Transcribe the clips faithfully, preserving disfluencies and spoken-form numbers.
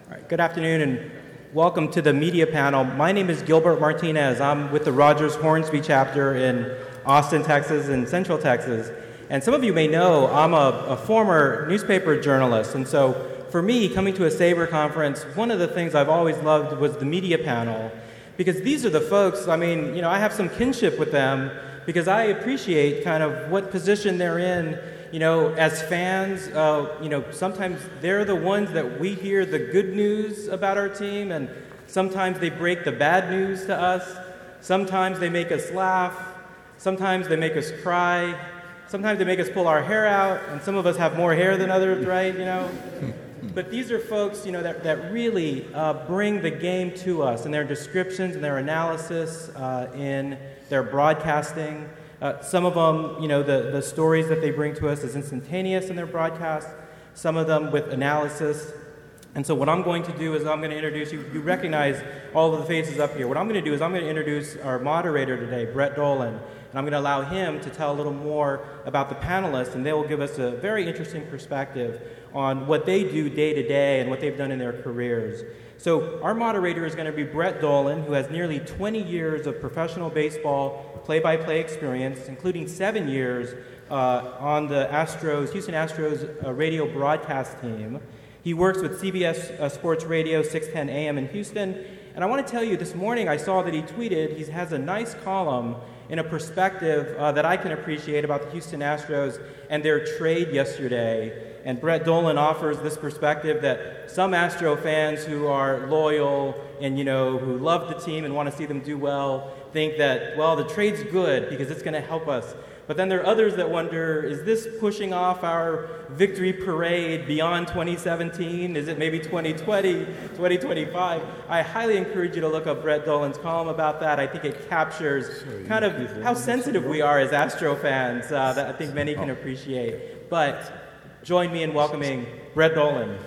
All right, good afternoon and welcome to the media panel. My name is Gilbert Martinez. I'm with the Rogers Hornsby chapter in Austin, Texas and Central Texas. And some of you may know I'm a, a former newspaper journalist. And so for me, coming to a SABRE conference, one of the things I've always loved was the media panel. Because these are the folks, I mean, you know, I have some kinship with them because I appreciate kind of what position they're in. You know, as fans, uh, you know, sometimes they're the ones that we hear the good news about our team, and sometimes they break the bad news to us. Sometimes they make us laugh. Sometimes they make us cry. Sometimes they make us pull our hair out, and some of us have more hair than others, right, you know? But these are folks, you know, that, that really uh, bring the game to us in their descriptions, in their analysis, uh, in their broadcasting. Uh, some of them, you know, the, the stories that they bring to us is instantaneous in their broadcast, some of them with analysis. And so what I'm going to do is I'm going to introduce you. You recognize all of the faces up here. What I'm going to do is I'm going to introduce our moderator today, Brett Dolan, and I'm going to allow him to tell a little more about the panelists, and they will give us a very interesting perspective on what they do day to day and what they've done in their careers. So our moderator is going to be Brett Dolan, who has nearly twenty years of professional baseball play-by-play experience, including seven years uh, on the Astros, Houston Astros uh, radio broadcast team. He works with C B S uh, Sports Radio six ten A M in Houston. And I want to tell you, this morning I saw that he tweeted, he has a nice column in a perspective uh, that I can appreciate about the Houston Astros and their trade yesterday. And Brett Dolan offers this perspective that some Astro fans who are loyal and, you know, who love the team and want to see them do well think that, well, the trade's good because it's going to help us. But then there are others that wonder, is this pushing off our victory parade beyond twenty seventeen? Is it maybe twenty twenty, twenty twenty-five? I highly encourage you to look up Brett Dolan's column about that. I think it captures kind of how sensitive we are as Astro fans uh, that I think many can appreciate. But join me in welcoming Brett Dolan.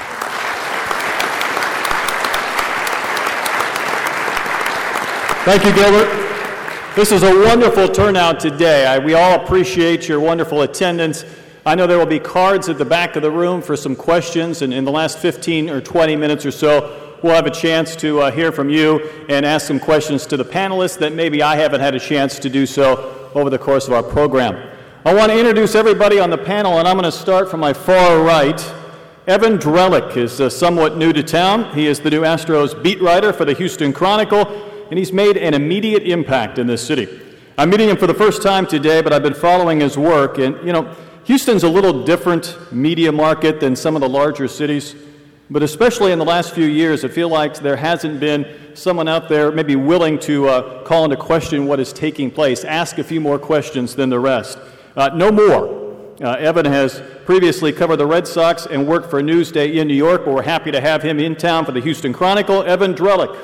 Thank you, Gilbert. This is a wonderful turnout today. I, we all appreciate your wonderful attendance. I know there will be cards at the back of the room for some questions, and in the last fifteen or twenty minutes or so, we'll have a chance to uh, hear from you and ask some questions to the panelists that maybe I haven't had a chance to do so over the course of our program. I want to introduce everybody on the panel, and I'm going to start from my far right. Evan Drellich is uh, somewhat new to town. He is the new Astros beat writer for the Houston Chronicle, and he's made an immediate impact in this city. I'm meeting him for the first time today, but I've been following his work, and, you know, Houston's a little different media market than some of the larger cities, but especially in the last few years, I feel like there hasn't been someone out there maybe willing to uh, call into question what is taking place, ask a few more questions than the rest. Uh, no more. Uh, Evan has previously covered the Red Sox and worked for Newsday in New York, but we're happy to have him in town for the Houston Chronicle. Evan Drellich.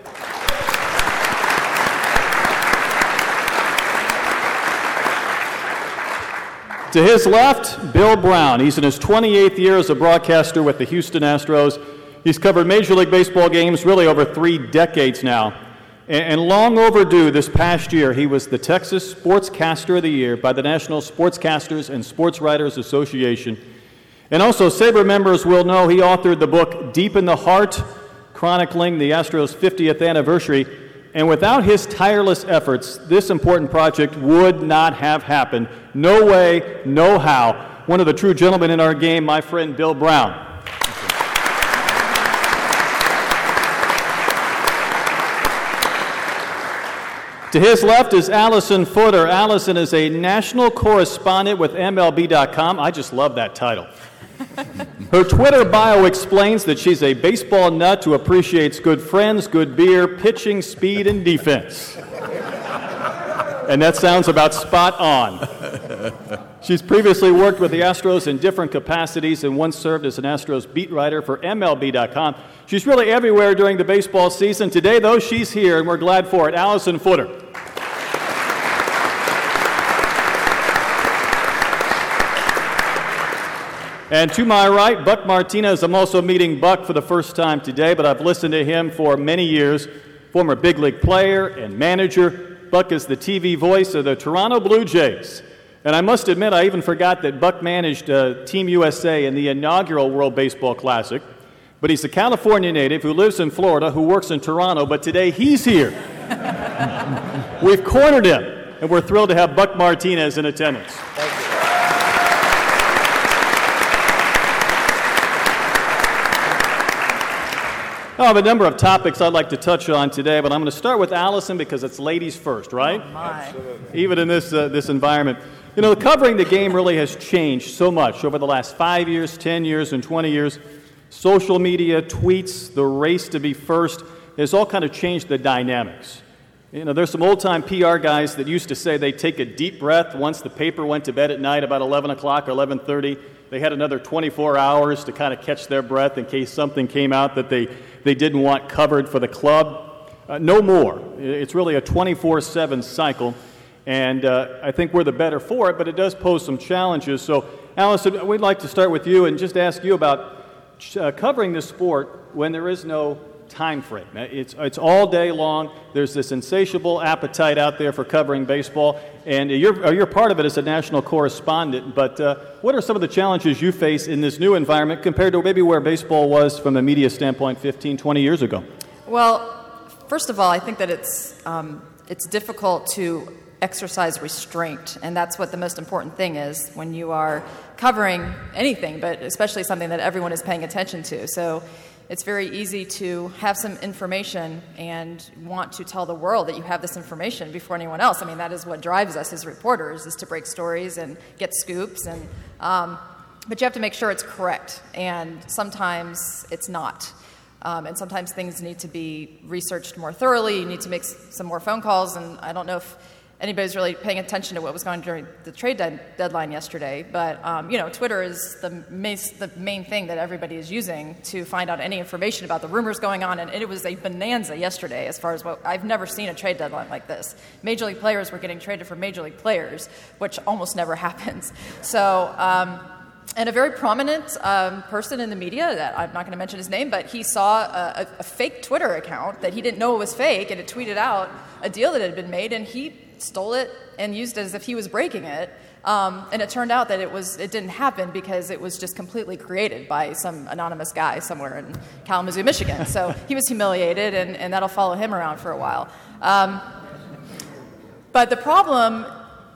To his left, Bill Brown. He's in his twenty-eighth year as a broadcaster with the Houston Astros. He's covered Major League Baseball games really over three decades now. And long overdue this past year, he was the Texas Sportscaster of the Year by the National Sportscasters and Sports Writers Association. And also, SABRE members will know he authored the book Deep in the Heart, chronicling the Astros' fiftieth anniversary. And without his tireless efforts, this important project would not have happened. No way, no how. One of the true gentlemen in our game, my friend Bill Brown. To his left is Allison Footer. Allison is a national correspondent with M L B dot com. I just love that title. Her Twitter bio explains that she's a baseball nut who appreciates good friends, good beer, pitching, speed, and defense. And that sounds about spot on. She's previously worked with the Astros in different capacities and once served as an Astros beat writer for M L B dot com. She's really everywhere during the baseball season. Today, though, she's here, and we're glad for it. Allison Footer. And to my right, Buck Martinez. I'm also meeting Buck for the first time today, but I've listened to him for many years. Former big league player and manager. Buck is the T V voice of the Toronto Blue Jays. And I must admit, I even forgot that Buck managed uh, Team U S A in the inaugural World Baseball Classic. But he's a California native who lives in Florida, who works in Toronto, but today he's here. We've cornered him, and we're thrilled to have Buck Martinez in attendance. Thank you. I have a number of topics I'd like to touch on today, but I'm going to start with Allison because it's ladies first, right? Oh, my. Even in this uh, this environment. You know, covering the game really has changed so much over the last five years, ten years, and twenty years. Social media, tweets, the race to be first has all kind of changed the dynamics. You know, there's some old-time P R guys that used to say they'd take a deep breath once the paper went to bed at night about eleven o'clock or eleven thirty. They had another twenty-four hours to kind of catch their breath in case something came out that they, they didn't want covered for the club. Uh, no more. It's really a twenty-four seven cycle, and uh, I think we're the better for it, but it does pose some challenges. So, Allison, we'd like to start with you and just ask you about uh, covering this sport when there is no time frame. It's, it's all day long. There's this insatiable appetite out there for covering baseball, and you're, you're part of it as a national correspondent, but uh, what are some of the challenges you face in this new environment compared to maybe where baseball was from a media standpoint fifteen, twenty years ago? Well, first of all, I think that it's um, it's difficult to exercise restraint, and that's what the most important thing is when you are covering anything, but especially something that everyone is paying attention to. So it's very easy to have some information and want to tell the world that you have this information before anyone else. I mean, that is what drives us as reporters, is to break stories and get scoops. And um, but you have to make sure it's correct, and sometimes it's not. Um, and sometimes things need to be researched more thoroughly. You need to make s- some more phone calls, and I don't know if anybody's really paying attention to what was going on during the trade de- deadline yesterday, but um, you know, Twitter is the, ma- the main thing that everybody is using to find out any information about the rumors going on, and it was a bonanza yesterday as far as what I've never seen a trade deadline like this. Major League players were getting traded for Major League players, which almost never happens. So, um, and a very prominent um, person in the media, that I'm not going to mention his name, but he saw a, a, a fake Twitter account that he didn't know was fake, and it tweeted out a deal that had been made, and he stole it and used it as if he was breaking it. Um, and it turned out that it was it didn't happen because it was just completely created by some anonymous guy somewhere in Kalamazoo, Michigan. So he was humiliated, and, and that'll follow him around for a while. Um, but the problem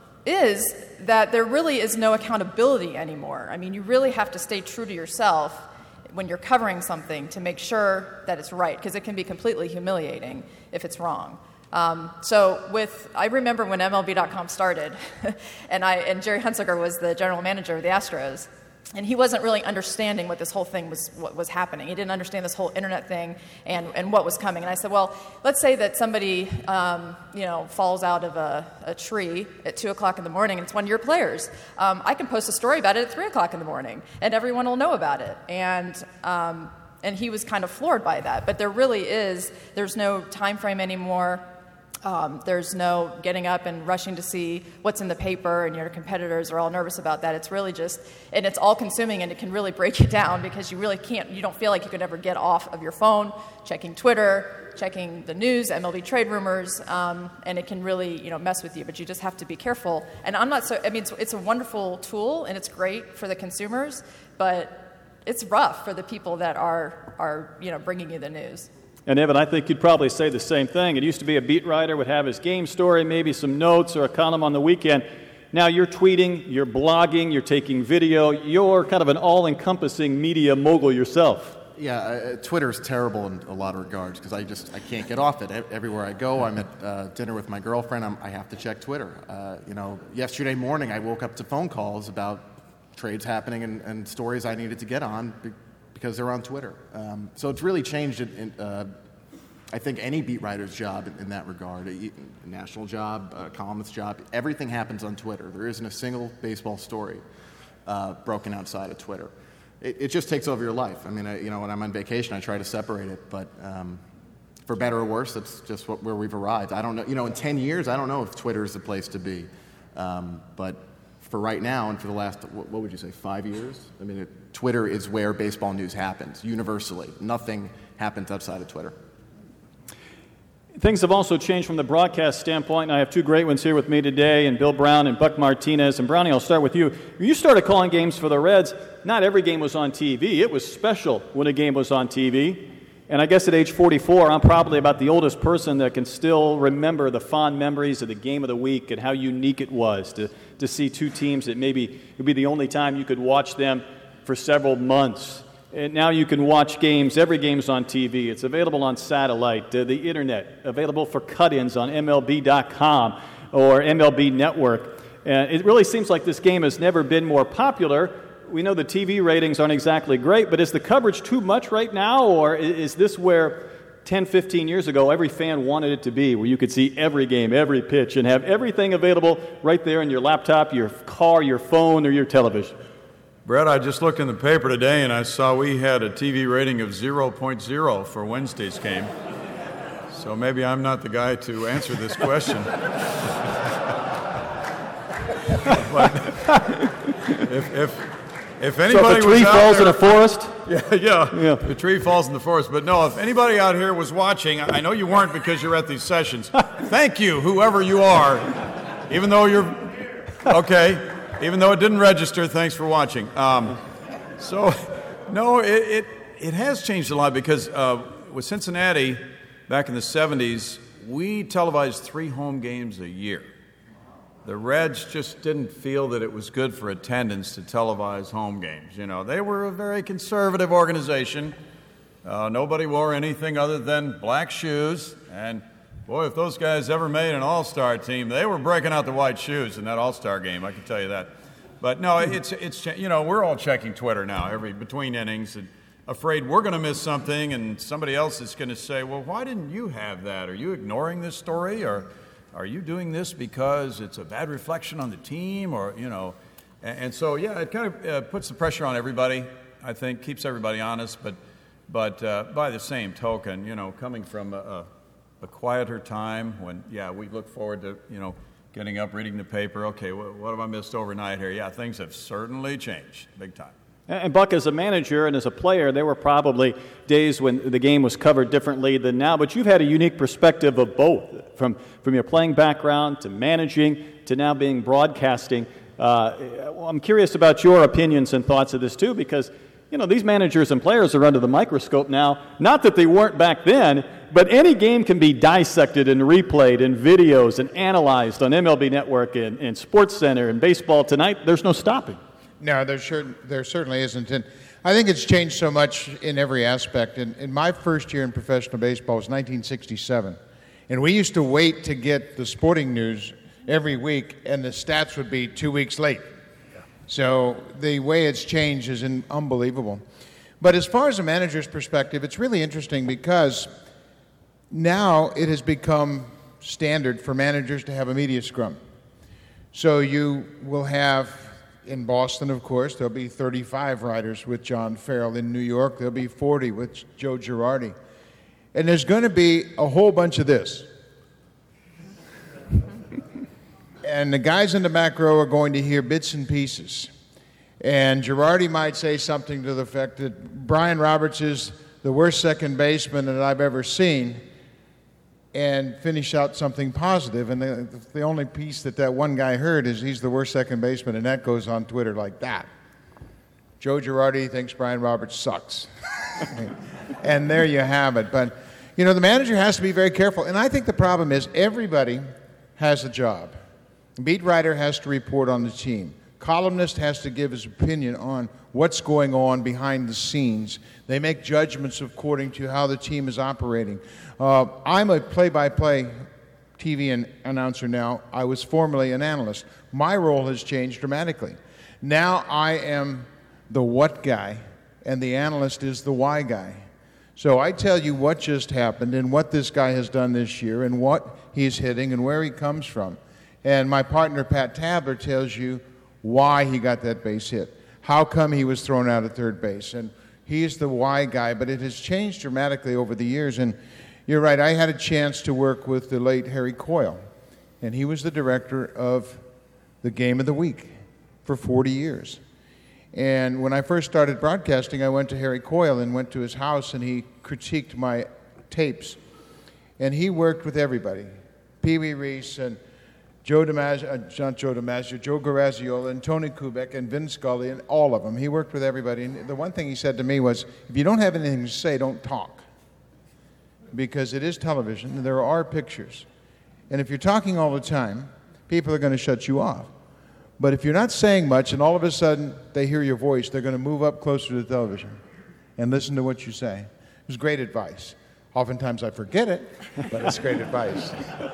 is that there really is no accountability anymore. I mean, you really have to stay true to yourself when you're covering something to make sure that it's right, because it can be completely humiliating if it's wrong. Um, so with, I remember when M L B dot com started, and I and Jerry Hunsaker was the general manager of the Astros, and he wasn't really understanding what this whole thing was, what was happening. He didn't understand this whole internet thing and, and what was coming. And I said, well, let's say that somebody, um, you know, falls out of a, a tree at two o'clock in the morning, and it's one of your players. Um, I can post a story about it at three o'clock in the morning, and everyone will know about it. And um, and he was kind of floored by that. But there really is, there's no time frame anymore. Um, there's no getting up and rushing to see what's in the paper, and your competitors are all nervous about that. It's really just, and it's all consuming, and it can really break you down because you really can't, you don't feel like you could ever get off of your phone, checking Twitter, checking the news, M L B trade rumors, um, and it can really, you know, mess with you, but you just have to be careful. And I'm not so, I mean, it's, it's a wonderful tool, and it's great for the consumers, but it's rough for the people that are, are, you know, bringing you the news. And Evan, I think you'd probably say the same thing. It used to be a beat writer would have his game story, maybe some notes or a column on the weekend. Now you're tweeting, you're blogging, you're taking video. You're kind of an all-encompassing media mogul yourself. Yeah, uh, Twitter's terrible in a lot of regards because I just I can't get off it. Everywhere I go, I'm at uh, dinner with my girlfriend, I'm, I have to check Twitter. Uh, you know, yesterday morning I woke up to phone calls about trades happening and, and stories I needed to get on because they're on Twitter. Um, so it's really changed, in, in, uh, I think, any beat writer's job in, in that regard. A, a national job, a columnist's job, everything happens on Twitter. There isn't a single baseball story uh, broken outside of Twitter. It, it just takes over your life. I mean, I, you know, when I'm on vacation, I try to separate it, but um, for better or worse, that's just what, where we've arrived. I don't know, you know, in ten years, I don't know if Twitter is the place to be. Um, but for right now, and for the last, what, what would you say, five years? I mean, it, Twitter is where baseball news happens, universally. Nothing happens outside of Twitter. Things have also changed from the broadcast standpoint, and I have two great ones here with me today, and Bill Brown and Buck Martinez. And Brownie, I'll start with you. When you started calling games for the Reds, not every game was on T V. It was special when a game was on T V. And I guess at age forty-four, I'm probably about the oldest person that can still remember the fond memories of the game of the week and how unique it was to, to see two teams that maybe it would be the only time you could watch them for several months. And now you can watch games. Every game's on T V. It's available on satellite, uh, the internet, available for cut-ins on M L B dot com or M L B Network. And it really seems like this game has never been more popular. We know the T V ratings aren't exactly great, but is the coverage too much right now, or is this where ten, fifteen years ago every fan wanted it to be, where you could see every game, every pitch, and have everything available right there in your laptop, your car, your phone, or your television? Brett, I just looked in the paper today and I saw we had a T V rating of zero point zero for Wednesday's game. So maybe I'm not the guy to answer this question. But if, if, if anybody so if a tree was falls there, in a forest? Yeah, yeah, yeah. The tree falls in the forest. But no, if anybody out here was watching, I know you weren't because you're at these sessions. Thank you, whoever you are. Even though you're, okay, even though it didn't register, thanks for watching. Um, so, no, it, it, it has changed a lot because uh, with Cincinnati, back in the seventies, we televised three home games a year. The Reds just didn't feel that it was good for attendance to televise home games. You know, they were a very conservative organization. Uh, nobody wore anything other than black shoes. And, boy, if those guys ever made an all-star team, they were breaking out the white shoes in that all-star game, I can tell you that. But, no, it's, it's you know, we're all checking Twitter now, every between innings, and afraid we're going to miss something, and somebody else is going to say, well, why didn't you have that? Are you ignoring this story? Or are you doing this because it's a bad reflection on the team, or, you know, and, and so, yeah, it kind of uh, puts the pressure on everybody, I think, keeps everybody honest, but but uh, by the same token, you know, coming from a, a, a quieter time when, yeah, we look forward to, you know, getting up, reading the paper, okay, what, what have I missed overnight here? Yeah, things have certainly changed, big time. And Buck, as a manager and as a player, there were probably days when the game was covered differently than now, but you've had a unique perspective of both, from, from your playing background to managing to now being broadcasting. Uh, I'm curious about your opinions and thoughts of this, too, because, you know, these managers and players are under the microscope now. Not that they weren't back then, but any game can be dissected and replayed in videos and analyzed on M L B Network and, and SportsCenter and Baseball Tonight. There's no stopping. No, there, sure, there certainly isn't. And I think it's changed so much in every aspect. In, in my first year in professional baseball was nineteen sixty-seven. And we used to wait to get the sporting news every week, and the stats would be two weeks late. So the way it's changed is in, unbelievable. But as far as a manager's perspective, it's really interesting because now it has become standard for managers to have a media scrum. So you will have... In Boston, of course, there'll be thirty-five writers with John Farrell. In New York, there'll be forty with Joe Girardi. And there's going to be a whole bunch of this. And the guys in the back row are going to hear bits and pieces. And Girardi might say something to the effect that Brian Roberts is the worst second baseman that I've ever seen, and finish out something positive. And the, the only piece that that one guy heard is he's the worst second baseman, and that goes on Twitter like that. Joe Girardi thinks Brian Roberts sucks. And there you have it. But, you know, the manager has to be very careful. And I think the problem is everybody has a job. The beat writer has to report on the team. Columnist has to give his opinion on what's going on behind the scenes. They make judgments according to how the team is operating. Uh, I'm a play-by-play T V an- announcer now. I was formerly an analyst. My role has changed dramatically. Now I am the what guy, and the analyst is the why guy. So I tell you what just happened and what this guy has done this year and what he's hitting and where he comes from. And my partner, Pat Tabler, tells you why he got that base hit, how come he was thrown out at third base. And he's the why guy, but it has changed dramatically over the years. And you're right, I had a chance to work with the late Harry Coyle, and he was the director of the Game of the Week for forty years. And when I first started broadcasting, I went to Harry Coyle and went to his house, and he critiqued my tapes. And he worked with everybody, Pee Wee Reese and Joe DiMaggio, uh, not Joe DiMaggio, Joe Garaziola and Tony Kubek and Vin Scully and all of them. He worked with everybody. And the one thing he said to me was, if you don't have anything to say, don't talk. Because it is television and there are pictures. And if you're talking all the time, people are going to shut you off. But if you're not saying much and all of a sudden they hear your voice, they're going to move up closer to the television and listen to what you say. It was great advice. Oftentimes I forget it, but it's great advice.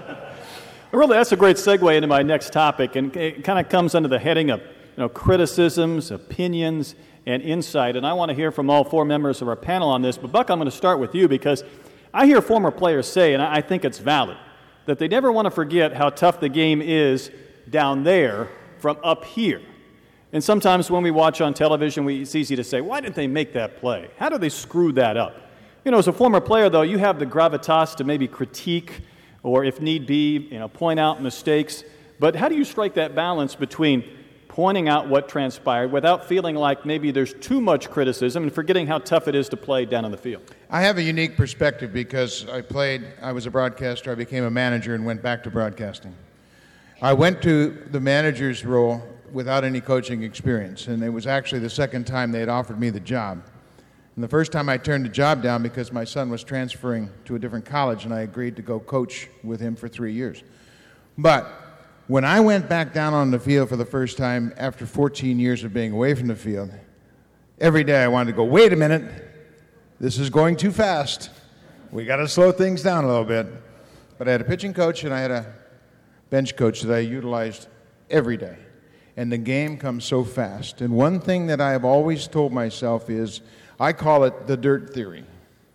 Really, that's a great segue into my next topic, and it kind of comes under the heading of you know, criticisms, opinions, and insight. And I want to hear from all four members of our panel on this. But, Buck, I'm going to start with you because I hear former players say, and I think it's valid, that they never want to forget how tough the game is down there from up here. And sometimes when we watch on television, we, it's easy to say, why didn't they make that play? How did they screw that up? You know, as a former player, though, you have the gravitas to maybe critique or, if need be, you know, point out mistakes. But how do you strike that balance between pointing out what transpired without feeling like maybe there's too much criticism and forgetting how tough it is to play down on the field? I have a unique perspective because I played, I was a broadcaster, I became a manager and went back to broadcasting. I went to the manager's role without any coaching experience, and it was actually the second time they had offered me the job. And the first time I turned the job down because my son was transferring to a different college and I agreed to go coach with him for three years. But when I went back down on the field for the first time after fourteen years of being away from the field, every day I wanted to go, wait a minute, this is going too fast. We got to slow things down a little bit. But I had a pitching coach and I had a bench coach that I utilized every day. And the game comes so fast. And one thing that I have always told myself is, I call it the dirt theory.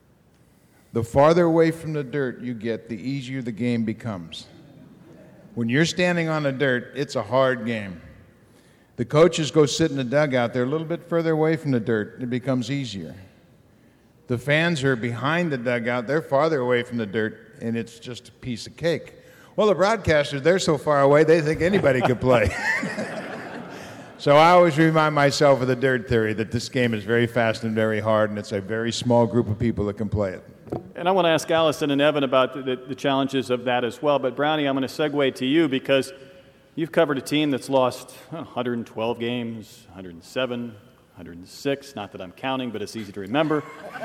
The farther away from the dirt you get, the easier the game becomes. When you're standing on the dirt, it's a hard game. The coaches go sit in the dugout. They're a little bit further away from the dirt. It becomes easier. The fans are behind the dugout. They're farther away from the dirt, and it's just a piece of cake. Well, the broadcasters, they're so far away, they think anybody could play. So I always remind myself of the dirt theory, that this game is very fast and very hard, and it's a very small group of people that can play it. And I want to ask Allison and Evan about the, the challenges of that as well. But, Brownie, I'm going to segue to you because you've covered a team that's lost one hundred twelve games, one hundred seven, one hundred six. Not that I'm counting, but it's easy to remember.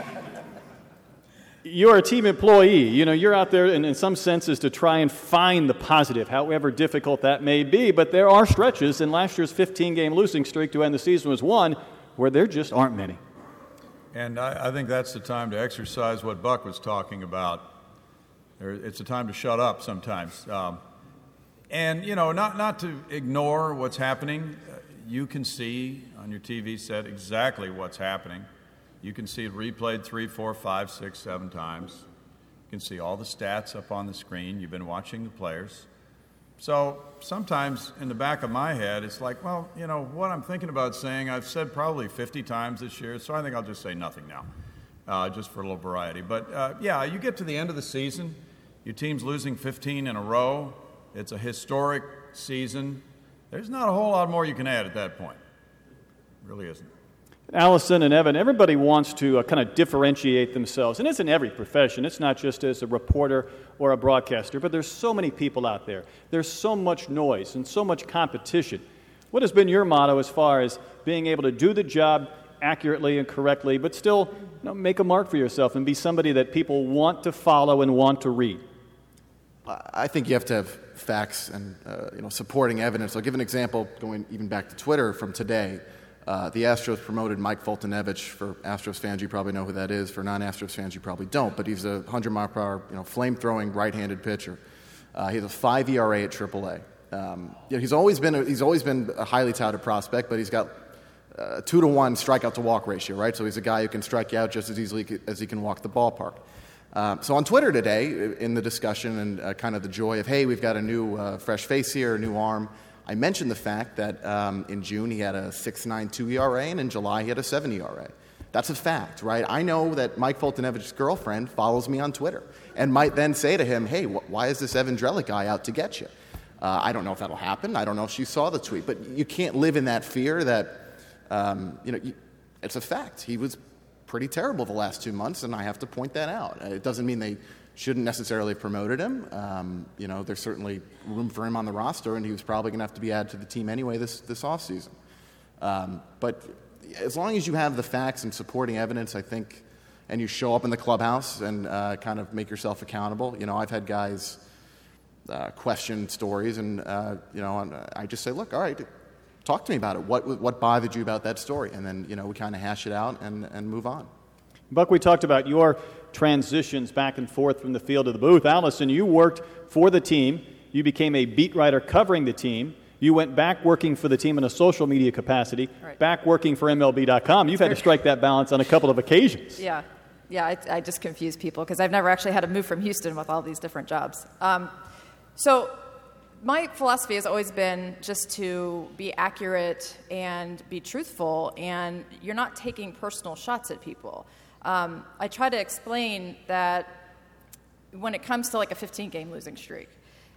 You're a team employee. You know, you're out there in, in some senses to try and find the positive, however difficult that may be. But there are stretches, and last year's fifteen-game losing streak to end the season was one where there just aren't many. And I, I think that's the time to exercise what Buck was talking about. There, it's a time to shut up sometimes. Um, and, you know, not, not to ignore what's happening. You can see on your T V set exactly what's happening. You can see it replayed three, four, five, six, seven times. You can see all the stats up on the screen. You've been watching the players. So sometimes in the back of my head, it's like, well, you know, what I'm thinking about saying, I've said probably fifty times this year, so I think I'll just say nothing now, uh, just for a little variety. But, uh, yeah, you get to the end of the season, your team's losing fifteen in a row. It's a historic season. There's not a whole lot more you can add at that point. It really isn't. Allison and Evan, everybody wants to uh, kind of differentiate themselves, and it's in every profession. It's not just as a reporter or a broadcaster, but there's so many people out there. There's so much noise and so much competition. What has been your motto as far as being able to do the job accurately and correctly, but still you know, make a mark for yourself and be somebody that people want to follow and want to read? I think you have to have facts and uh, you know supporting evidence. I'll give an example going even back to Twitter from today. Uh, the Astros promoted Mike Foltynewicz. For Astros fans, you probably know who that is. For non-Astros fans, you probably don't. But he's a one hundred mile per hour, you know, flame-throwing right-handed pitcher. Uh, he has a five E R A at triple A. Um, you know, he's always been a, he's always been a highly touted prospect, but he's got a two to one strikeout to walk ratio, right? So he's a guy who can strike you out just as easily as he can walk the ballpark. Um, so on Twitter today, in the discussion and uh, kind of the joy of, hey, we've got a new uh, fresh face here, a new arm. I mentioned the fact that um, in June he had a six point nine two E R A, and in July he had a seven E R A. That's a fact, right? I know that Mike Foltynewicz's girlfriend follows me on Twitter and might then say to him, hey, wh- why is this Evan Drellich guy out to get you? Uh, I don't know if that'll happen. I don't know if she saw the tweet. But you can't live in that fear that, um, you know, you, it's a fact. He was pretty terrible the last two months, and I have to point that out. It doesn't mean they shouldn't necessarily have promoted him. Um, you know, there's certainly room for him on the roster, and he was probably going to have to be added to the team anyway this, this offseason. Um, but as long as you have the facts and supporting evidence, I think, and you show up in the clubhouse and uh, kind of make yourself accountable. You know, I've had guys uh, question stories, and, uh, you know, and I just say, look, all right, talk to me about it. What, what bothered you about that story? And then, you know, we kind of hash it out and, and move on. Buck, we talked about your transitions back and forth from the field to the booth. Allison, you worked for the team. You became a beat writer covering the team. You went back working for the team in a social media capacity, right. back working for M L B dot com. You've had to strike that balance on a couple of occasions. Yeah, yeah, I, I just confuse people because I've never actually had to move from Houston with all these different jobs. Um, so my philosophy has always been just to be accurate and be truthful, and you're not taking personal shots at people. Um, I try to explain that when it comes to like a fifteen-game losing streak,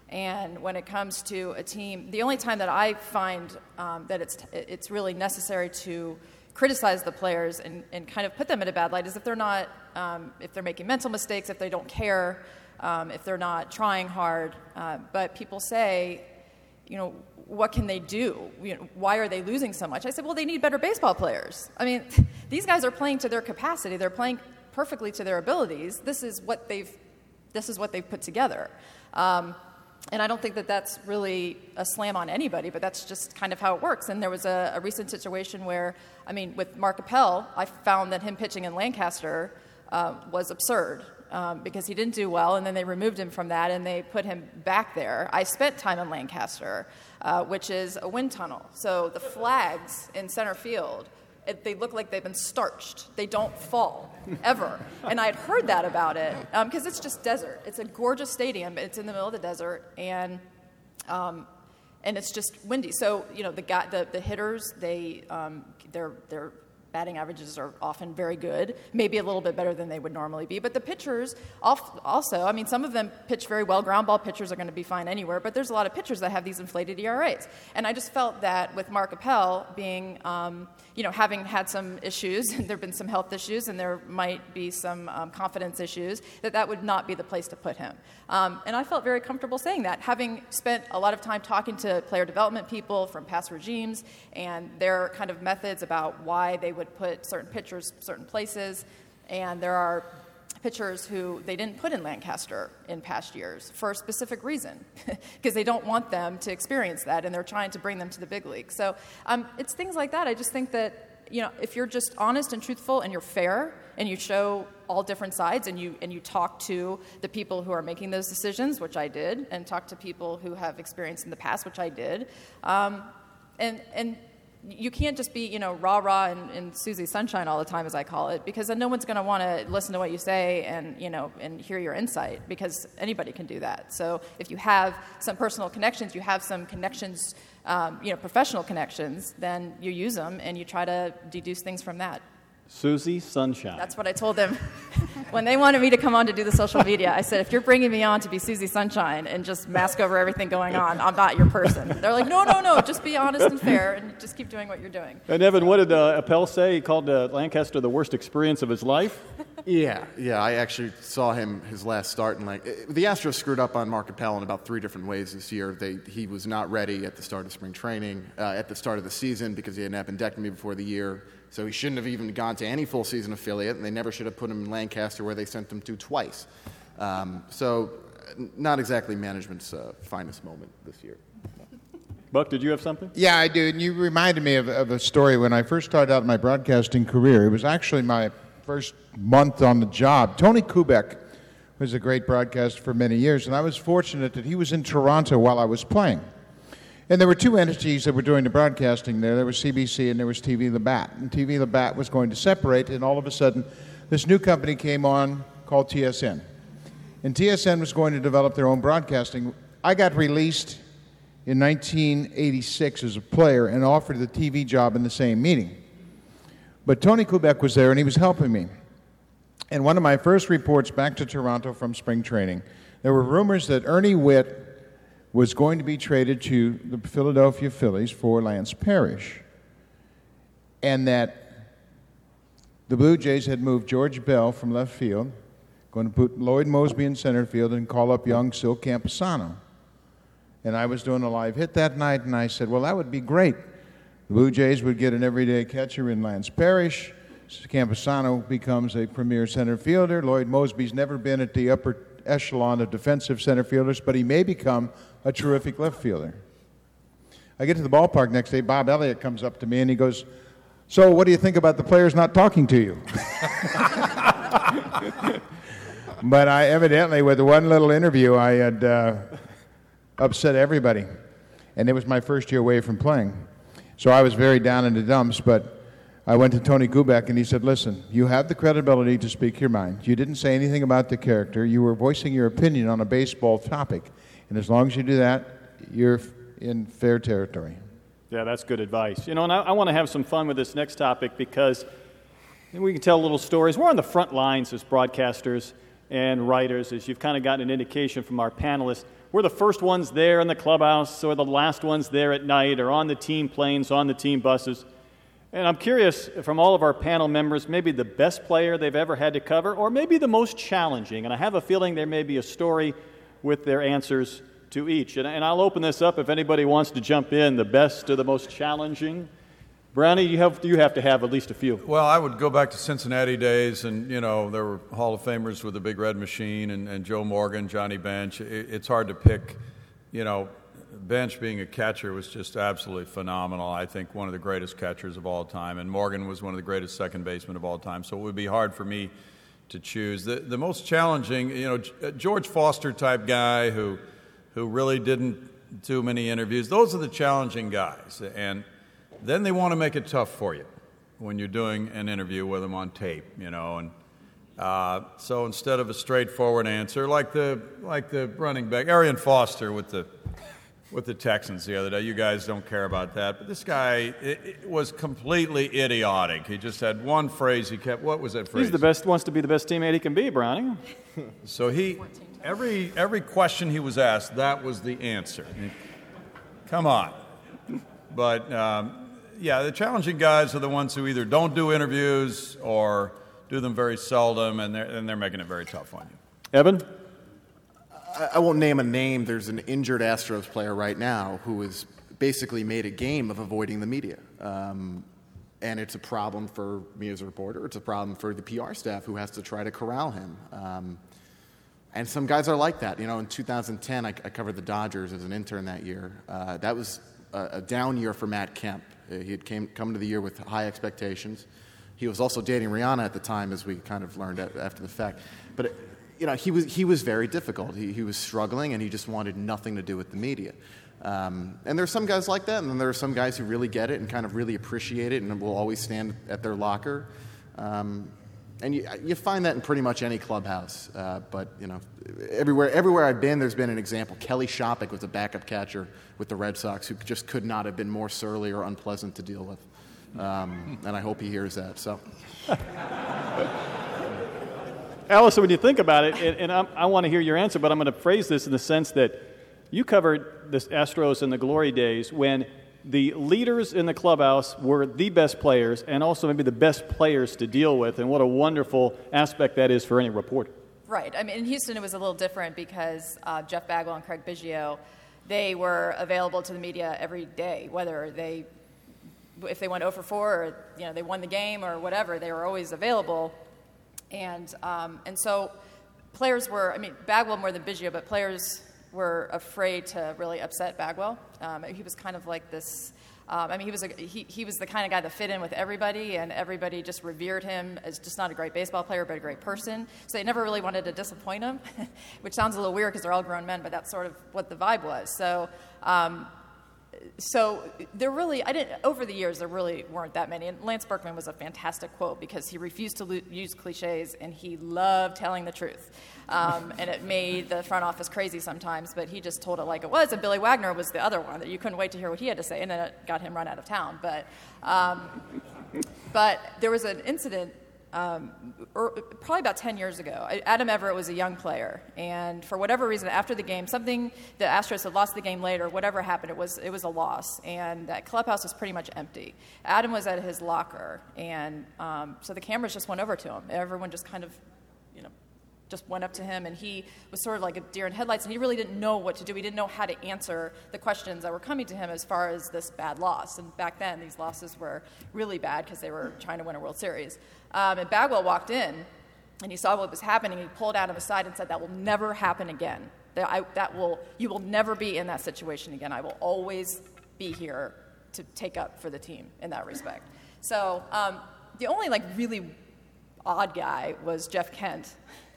and when it comes to a team, the only time that I find um, that it's it's really necessary to criticize the players and, and kind of put them in a bad light is if they're not, um, if they're making mental mistakes, if they don't care, um, if they're not trying hard. Uh, but people say, you know, what can they do? You know, why are they losing so much? I said, well, they need better baseball players. I mean, these guys are playing to their capacity. They're playing perfectly to their abilities. This is what they've, this is what they've put together. Um, and I don't think that that's really a slam on anybody, but that's just kind of how it works. And there was a, a recent situation where, I mean, with Mark Appel, I found that him pitching in Lancaster uh, was absurd. Um, because he didn't do well, and then they removed him from that, and they put him back there. I spent time in Lancaster, uh, which is a wind tunnel. So the flags in center field, it, they look like they've been starched. They don't fall, ever. And I had heard that about it, because um, it's just desert. It's a gorgeous stadium, but it's in the middle of the desert, and um, and it's just windy. So, you know, the guy, the, the hitters, they, um, they're they're batting averages are often very good, maybe a little bit better than they would normally be. But the pitchers also, I mean, some of them pitch very well. Ground ball pitchers are going to be fine anywhere, but there's a lot of pitchers that have these inflated E R As. And I just felt that with Mark Appel being, um, you know, having had some issues, and there have been some health issues, and there might be some um, confidence issues, that that would not be the place to put him. Um, and I felt very comfortable saying that, having spent a lot of time talking to player development people from past regimes and their kind of methods about why they would put certain pitchers certain places. And there are pitchers who they didn't put in Lancaster in past years for a specific reason, because they don't want them to experience that, and they're trying to bring them to the big league. So um, it's things like that. I just think that, you know, if you're just honest and truthful and you're fair and you show all different sides and you and you talk to the people who are making those decisions, which I did, and talk to people who have experience in the past, which I did, um, and and you can't just be, you know, rah-rah and, and Susie Sunshine all the time, as I call it, because then no one's going to want to listen to what you say and, you know, and hear your insight, because anybody can do that. So if you have some personal connections, you have some connections, um, you know, professional connections, then you use them and you try to deduce things from that. Susie Sunshine. That's what I told them. When they wanted me to come on to do the social media, I said, if you're bringing me on to be Susie Sunshine and just mask over everything going on, I'm not your person. They're like, no, no, no, just be honest and fair and just keep doing what you're doing. And Evan, what did uh, Appel say? He called uh, Lancaster the worst experience of his life? Yeah, yeah, I actually saw him his last start. And like, the Astros screwed up on Mark Appel in about three different ways this year. They, he was not ready at the start of spring training, uh, at the start of the season, because he had an appendectomy before the year. So he shouldn't have even gone to any full season affiliate, and they never should have put him in Lancaster, where they sent him to twice. Um, so not exactly management's uh, finest moment this year. Buck, did you have something? Yeah, I do. And you reminded me of, of a story when I first started out my broadcasting career. It was actually my first month on the job. Tony Kubek was a great broadcaster for many years, and I was fortunate that he was in Toronto while I was playing. And there were two entities that were doing the broadcasting there. There was C B C and there was T V Labatt. And T V Labatt was going to separate, and all of a sudden this new company came on called T S N. And T S N was going to develop their own broadcasting. I got released in nineteen eighty-six as a player and offered the T V job in the same meeting. But Tony Kubek was there, and he was helping me. And one of my first reports back to Toronto from spring training, there were rumors that Ernie Witt was going to be traded to the Philadelphia Phillies for Lance Parrish, and that the Blue Jays had moved George Bell from left field, going to put Lloyd Moseby in center field and call up young Sil Campusano. And I was doing a live hit that night, and I said, well, that would be great. The Blue Jays would get an everyday catcher in Lance Parrish. Campusano becomes a premier center fielder. Lloyd Moseby's never been at the upper echelon of defensive center fielders, but he may become a terrific left fielder. I get to the ballpark next day. Bob Elliott comes up to me, and he goes, so what do you think about the players not talking to you? But I evidently, with one little interview, I had uh, upset everybody. And it was my first year away from playing. So I was very down in the dumps, but I went to Tony Kubek, and he said, listen, you have the credibility to speak your mind. You didn't say anything about the character. You were voicing your opinion on a baseball topic. And as long as you do that, you're in fair territory. Yeah, that's good advice. You know, and I, I want to have some fun with this next topic because we can tell little stories. We're on the front lines as broadcasters and writers, as you've kind of gotten an indication from our panelists. We're the first ones there in the clubhouse, or the last ones there at night, or on the team planes, on the team buses. And I'm curious from all of our panel members, maybe the best player they've ever had to cover, or maybe the most challenging. And I have a feeling there may be a story with their answers to each. And, and I'll open this up if anybody wants to jump in, the best or the most challenging. Brownie, you have, you have to have at least a few. Well, I would go back to Cincinnati days, and, you know, there were Hall of Famers with the Big Red Machine and, and Joe Morgan, Johnny Bench. It, it's hard to pick, you know. Bench being a catcher was just absolutely phenomenal. I think one of the greatest catchers of all time. And Morgan was one of the greatest second basemen of all time. So it would be hard for me to choose. The, the most challenging, you know, George Foster type guy who, who really didn't do many interviews. Those are the challenging guys. And then they want to make it tough for you when you're doing an interview with them on tape, you know. And uh, so instead of a straightforward answer, like the like the running back, Arian Foster with the with the Texans the other day. You guys don't care about that, but this guy it, it was completely idiotic. He just had one phrase he kept. What was that phrase? He's the best, wants to be the best teammate he can be, Browning. So he, every every question he was asked, that was the answer. Come on. But, um, yeah, the challenging guys are the ones who either don't do interviews or do them very seldom, and they're, and they're making it very tough on you. Evan? I won't name a name. There's an injured Astros player right now who has basically made a game of avoiding the media. Um, and it's a problem for me as a reporter. It's a problem for the P R staff who has to try to corral him. Um, and some guys are like that. You know, in two thousand ten, I, I covered the Dodgers as an intern that year. Uh, that was a, a down year for Matt Kemp. Uh, he had came, come to the year with high expectations. He was also dating Rihanna at the time, as we kind of learned after the fact. But it, You know, he was he was very difficult. He he was struggling, and he just wanted nothing to do with the media. Um, and there's some guys like that, and then there are some guys who really get it and kind of really appreciate it, and will always stand at their locker. Um, and you you find that in pretty much any clubhouse. Uh, but you know, everywhere everywhere I've been, there's been an example. Kelly Shopik was a backup catcher with the Red Sox, who just could not have been more surly or unpleasant to deal with. Um, and I hope he hears that. So. Allison, when you think about it, and, and I, I want to hear your answer, but I'm going to phrase this in the sense that you covered the Astros in the glory days when the leaders in the clubhouse were the best players and also maybe the best players to deal with, and what a wonderful aspect that is for any reporter. Right. I mean, in Houston it was a little different because uh, Jeff Bagwell and Craig Biggio, they were available to the media every day, whether they, if they went oh for four or, you know, they won the game or whatever, they were always available. And um, and so players were, I mean, Bagwell more than Biggio, but players were afraid to really upset Bagwell. Um, he was kind of like this, um, I mean, he was, a, he, he was the kind of guy that fit in with everybody, and everybody just revered him as just not a great baseball player, but a great person. So they never really wanted to disappoint him, which sounds a little weird because they're all grown men, but that's sort of what the vibe was. So um, So there really, I didn't, over the years, there really weren't that many. And Lance Berkman was a fantastic quote because he refused to lo- use cliches and he loved telling the truth. Um, and it made the front office crazy sometimes, but he just told it like it was. And Billy Wagner was the other one that you couldn't wait to hear what he had to say, and then it got him run out of town. But, um, but there was an incident Um, or probably about ten years ago. Adam Everett was a young player, and for whatever reason, after the game, something the Astros had lost the game later. Whatever happened, it was it was a loss, and that clubhouse was pretty much empty. Adam was at his locker, and um, so the cameras just went over to him. Everyone just kind of, you know, just went up to him, and he was sort of like a deer in headlights, and he really didn't know what to do. He didn't know how to answer the questions that were coming to him as far as this bad loss. And back then, these losses were really bad because they were trying to win a World Series. Um, and Bagwell walked in, and he saw what was happening. He pulled out of his side and said, "That will never happen again. That, I, that will, you will never be in that situation again. I will always be here to take up for the team in that respect." So um, the only like really odd guy was Jeff Kent.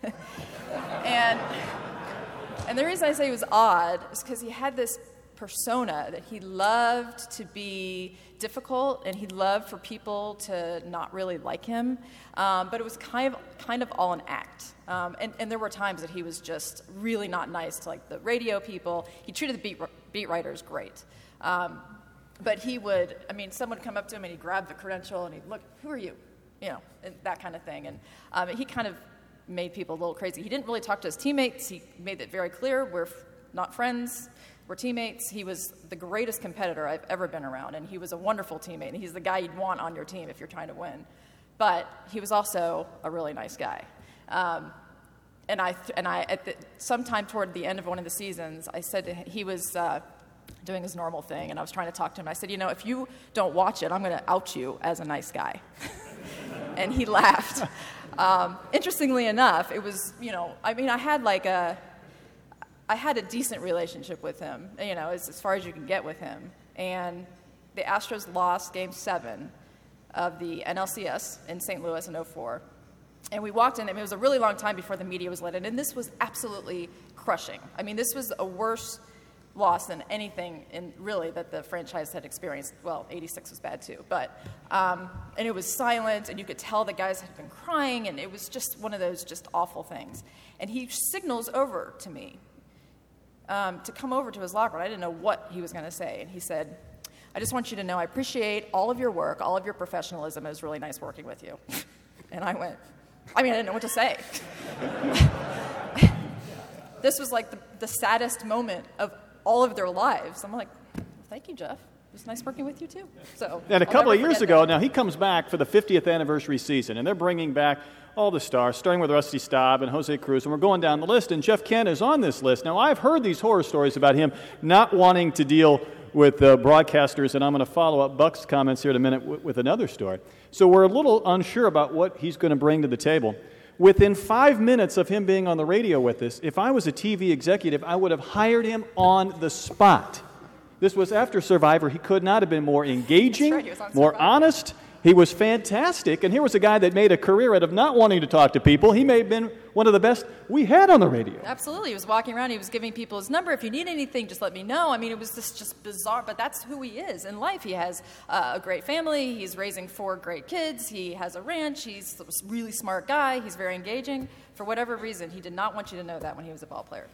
and and the reason I say he was odd is because he had this persona that he loved to be difficult, and he loved for people to not really like him. Um, but it was kind of kind of all an act. Um, and, and there were times that he was just really not nice to like the radio people. He treated the beat beat writers great. Um, but he would, I mean, someone would come up to him and he'd grab the credential and he'd look, "Who are you?" You know, and that kind of thing. And um, he kind of made people a little crazy. He didn't really talk to his teammates. He made it very clear, we're f- not friends, we're teammates. He was the greatest competitor I've ever been around, and he was a wonderful teammate, and he's the guy you'd want on your team if you're trying to win. But he was also a really nice guy. Um, and I, th- and I, at the, sometime toward the end of one of the seasons, I said to him, he was uh, doing his normal thing, and I was trying to talk to him. I said, "You know, if you don't watch it, I'm going to out you as a nice guy." And he laughed. Um, interestingly enough, it was, you know, I mean, I had like a, I had a decent relationship with him, you know, as, as far as you can get with him. And the Astros lost Game seven of the N L C S in Saint Louis in oh four. And we walked in, and it was a really long time before the media was let in, and this was absolutely crushing. I mean, this was a worse loss than anything in really that the franchise had experienced. Well, eighty-six was bad too, but um, and it was silent, and you could tell the guys had been crying, and it was just one of those just awful things. And he signals over to me um, to come over to his locker room. I didn't know what he was going to say, and he said, "I just want you to know I appreciate all of your work, all of your professionalism. It was really nice working with you." And I went, I mean, I didn't know what to say. This was like the, the saddest moment of all of their lives. I'm like, "Thank you, Jeff. It was nice working with you, too." So, and a I'll couple of never years forget ago, that. now he comes back for the fiftieth anniversary season, and they're bringing back all the stars, starting with Rusty Staub and Jose Cruz, and we're going down the list, and Jeff Kent is on this list. Now, I've heard these horror stories about him not wanting to deal with uh, broadcasters, and I'm going to follow up Buck's comments here in a minute w- with another story. So we're a little unsure about what he's going to bring to the table. Within five minutes of him being on the radio with us, if I was a T V executive, I would have hired him on the spot. This was after Survivor. He could not have been more engaging, right, he was on more Survivor. honest. He was fantastic. And here was a guy that made a career out of not wanting to talk to people. He may have been one of the best we had on the radio. Absolutely. He was walking around. He was giving people his number. If you need anything, just let me know. I mean, it was just, just bizarre, but that's who he is in life. He has uh, a great family. He's raising four great kids. He has a ranch. He's a really smart guy. He's very engaging. For whatever reason, he did not want you to know that when he was a ball player.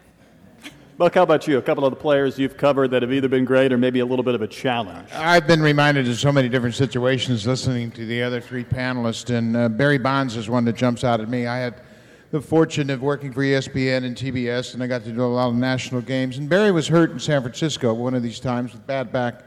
Buck, how about you? A couple of the players you've covered that have either been great or maybe a little bit of a challenge. I've been reminded of so many different situations listening to the other three panelists, and uh, Barry Bonds is one that jumps out at me. I had the fortune of working for E S P N and T B S, and I got to do a lot of national games. And Barry was hurt in San Francisco one of these times with bad back.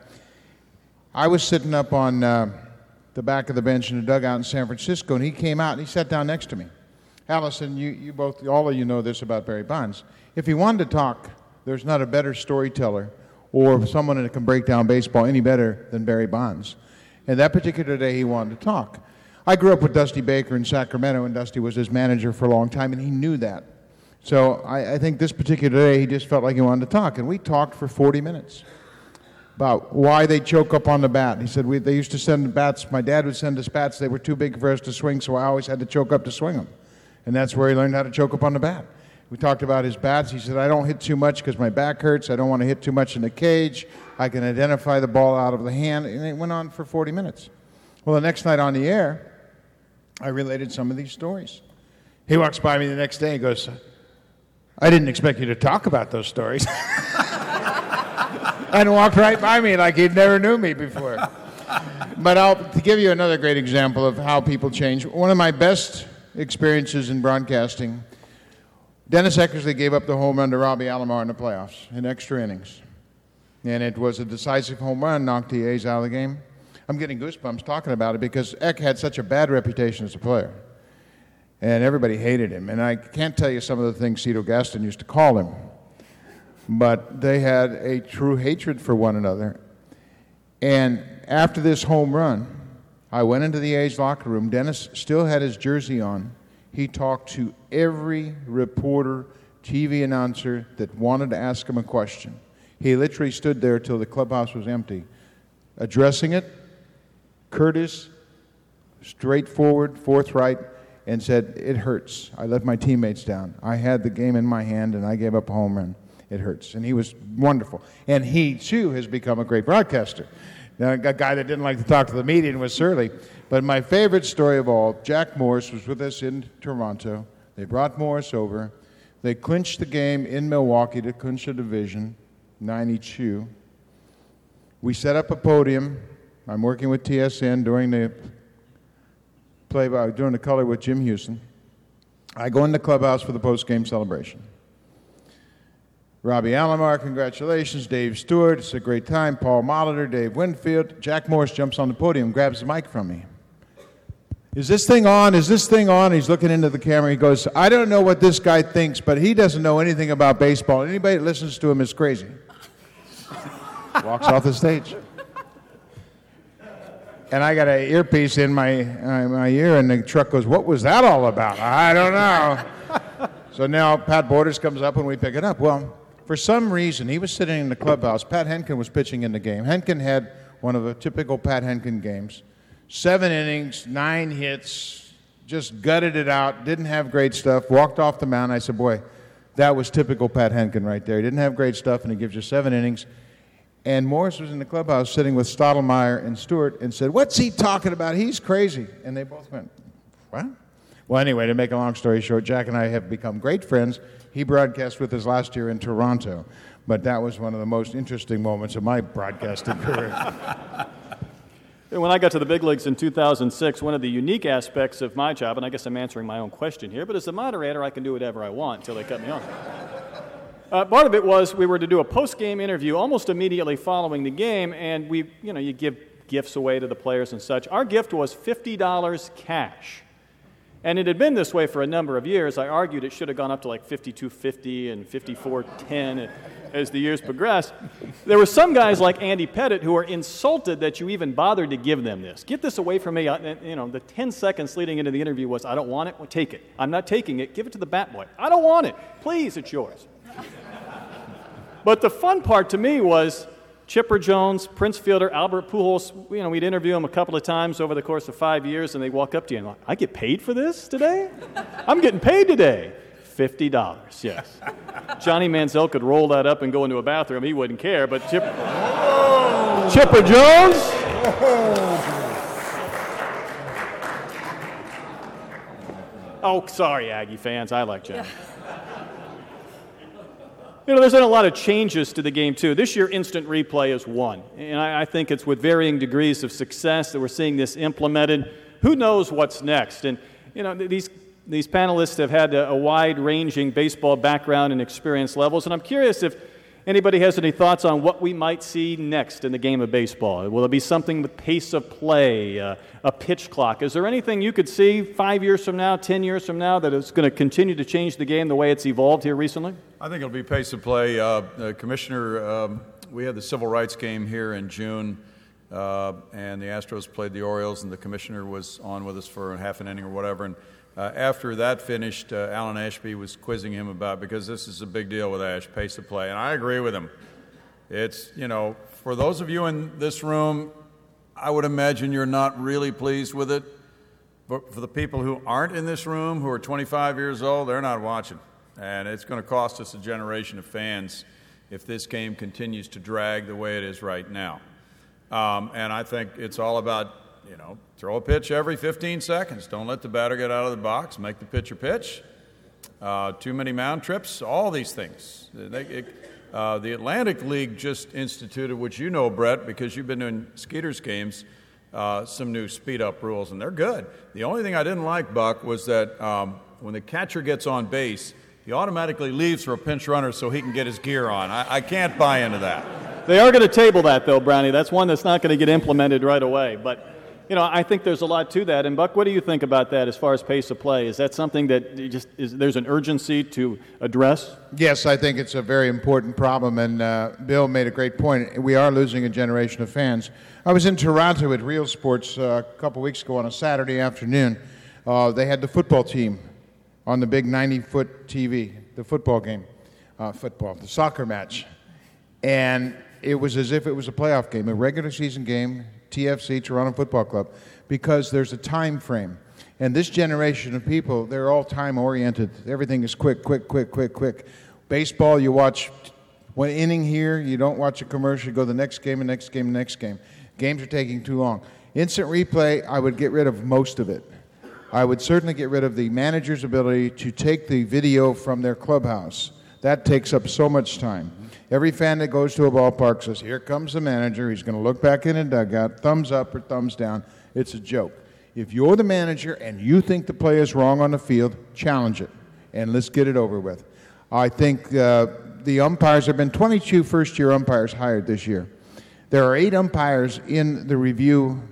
I was sitting up on uh, the back of the bench in the dugout in San Francisco, and he came out and he sat down next to me. Allison, you, you both, all of you know this about Barry Bonds. If he wanted to talk, there's not a better storyteller or someone that can break down baseball any better than Barry Bonds. And that particular day, he wanted to talk. I grew up with Dusty Baker in Sacramento, and Dusty was his manager for a long time, and he knew that. So I, I think this particular day, he just felt like he wanted to talk, and we talked for forty minutes about why they choke up on the bat. He said we, they used to send the bats. My dad would send us bats. They were too big for us to swing, so I always had to choke up to swing them. And that's where he learned how to choke up on the bat. We talked about his bats. He said, I don't hit too much because my back hurts. I don't want to hit too much in the cage. I can identify the ball out of the hand. And it went on for forty minutes. Well, the next night on the air, I related some of these stories. He walks by me the next day and goes, I didn't expect you to talk about those stories. And walked right by me like he'd never knew me before. But I'll to give you another great example of how people change. One of my best experiences in broadcasting, Dennis Eckersley gave up the home run to Robbie Alomar in the playoffs in extra innings. And it was a decisive home run, knocked the A's out of the game. I'm getting goosebumps talking about it because Eck had such a bad reputation as a player. and everybody hated him. And I can't tell you some of the things Cito Gaston used to call him, but they had a true hatred for one another. And after this home run, I went into the A's locker room. Dennis still had his jersey on. He talked to every reporter, T V announcer that wanted to ask him a question. He literally stood there till the clubhouse was empty, addressing it, courteous, straightforward, forthright, and said, "It hurts. I let my teammates down. I had the game in my hand, and I gave up a home run. It hurts." And he was wonderful. And he, too, has become a great broadcaster. Now, a guy that didn't like to talk to the media and was surly. But my favorite story of all, Jack Morris was with us in Toronto. They brought Morris over. They clinched the game in Milwaukee to clinch the division, ninety-two. We set up a podium. I'm working with T S N during the play by during the color with Jim Houston. I go in the clubhouse for the post-game celebration. Robbie Alomar, congratulations. Dave Stewart, it's a great time. Paul Molitor, Dave Winfield. Jack Morris jumps on the podium, grabs the mic from me. Is this thing on? Is this thing on? He's looking into the camera. He goes, "I don't know what this guy thinks, but he doesn't know anything about baseball. Anybody that listens to him is crazy." Walks off the stage. And I got an earpiece in my uh, my ear, and the truck goes, "What was that all about?" I don't know. So now Pat Borders comes up and we pick it up. Well, for some reason, he was sitting in the clubhouse. Pat Henkin was pitching in the game. Henkin had one of the typical Pat Henkin games. Seven innings, nine hits, just gutted it out, didn't have great stuff, walked off the mound. I said, "Boy, that was typical Pat Henkin right there. He didn't have great stuff, and he gives you seven innings." And Morris was in the clubhouse sitting with Stottlemyre and Stewart and said, "What's he talking about? He's crazy." And they both went, "What?" Well, anyway, to make a long story short, Jack and I have become great friends. He broadcast with us last year in Toronto, but that was one of the most interesting moments of my broadcasting career. When I got to the big leagues in two thousand six, one of the unique aspects of my job, and I guess I'm answering my own question here, but as a moderator, I can do whatever I want until they cut me off. Uh, part of it was we were to do a post-game interview almost immediately following the game, and we, you know, you give gifts away to the players and such. Our gift was fifty dollars cash. And it had been this way for a number of years. I argued it should have gone up to like fifty-two fifty and fifty-four ten as the years progressed. There were some guys like Andy Pettitte who were insulted that you even bothered to give them this. Get this away from me. You know, the ten seconds leading into the interview was, "I don't want it. Well, take it. I'm not taking it. Give it to the bat boy. I don't want it. Please, it's yours." But the fun part to me was Chipper Jones, Prince Fielder, Albert Pujols. You know, we'd interview them a couple of times over the course of five years, and they walk up to you and like, "I get paid for this today? I'm getting paid today." fifty dollars, yes. Johnny Manziel could roll that up and go into a bathroom. He wouldn't care, but Chip, Chipper Jones. Oh, sorry, Aggie fans. I like Johnny. Yeah. You know, there's been a lot of changes to the game, too. This year, instant replay is one. And I, I think it's with varying degrees of success that we're seeing this implemented. Who knows what's next? And, you know, these these panelists have had a, a wide-ranging baseball background and experience levels. And I'm curious if anybody has any thoughts on what we might see next in the game of baseball. Will it be something with pace of play, uh, a pitch clock? Is there anything you could see five years from now, ten years from now, that is going to continue to change the game the way it's evolved here recently? I think it'll be pace of play. Uh, uh, Commissioner, um, we had the civil rights game here in June, uh, and the Astros played the Orioles, and the commissioner was on with us for half an inning or whatever. And uh, after that finished, uh, Alan Ashby was quizzing him about, because this is a big deal with Ash, pace of play. And I agree with him. It's, you know, for those of you in this room, I would imagine you're not really pleased with it. But for the people who aren't in this room, who are twenty-five years old, they're not watching. And it's going to cost us a generation of fans if this game continues to drag the way it is right now. Um, and I think it's all about, you know, throw a pitch every fifteen seconds. Don't let the batter get out of the box. Make the pitcher pitch. Uh, too many mound trips. All these things. They, it, uh, the Atlantic League just instituted, which you know, Brett, because you've been doing Skeeter's games, uh, some new speed-up rules, and they're good. The only thing I didn't like, Buck, was that um, when the catcher gets on base, he automatically leaves for a pinch runner so he can get his gear on. I, I can't buy into that. They are going to table that, though, Brownie. That's one that's not going to get implemented right away. But you know, I think there's a lot to that. And Buck, what do you think about that as far as pace of play? Is that something that you just is there's an urgency to address? Yes, I think it's a very important problem, and uh, Bill made a great point. We are losing a generation of fans. I was in Toronto at Real Sports uh, a couple weeks ago on a Saturday afternoon. Uh, they had the football team on the big ninety-foot T V, the football game, uh, football, the soccer match. And it was as if it was a playoff game, a regular season game, T F C, Toronto Football Club, because there's a time frame. And this generation of people, they're all time-oriented. Everything is quick, quick, quick, quick, quick. Baseball, you watch one inning here, you don't watch a commercial, you go the next game, the next game, the next game. Games are taking too long. Instant replay, I would get rid of most of it. I would certainly get rid of the manager's ability to take the video from their clubhouse. That takes up so much time. Every fan that goes to a ballpark says, here comes the manager, he's going to look back in the dugout, thumbs up or thumbs down. It's a joke. If you're the manager and you think the play is wrong on the field, challenge it, and let's get it over with. I think uh, the umpires, there have been twenty-two first-year umpires hired this year. There are eight umpires in the review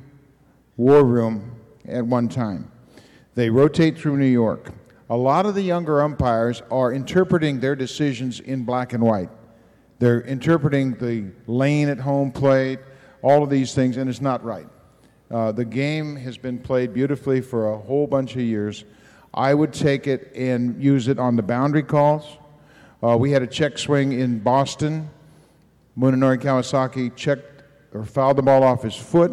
war room at one time. They rotate through New York. A lot of the younger umpires are interpreting their decisions in black and white. They're interpreting the lane at home plate, all of these things, and it's not right. Uh, the game has been played beautifully for a whole bunch of years. I would take it and use it on the boundary calls. Uh, we had a check swing in Boston. Munenori Kawasaki checked or fouled the ball off his foot.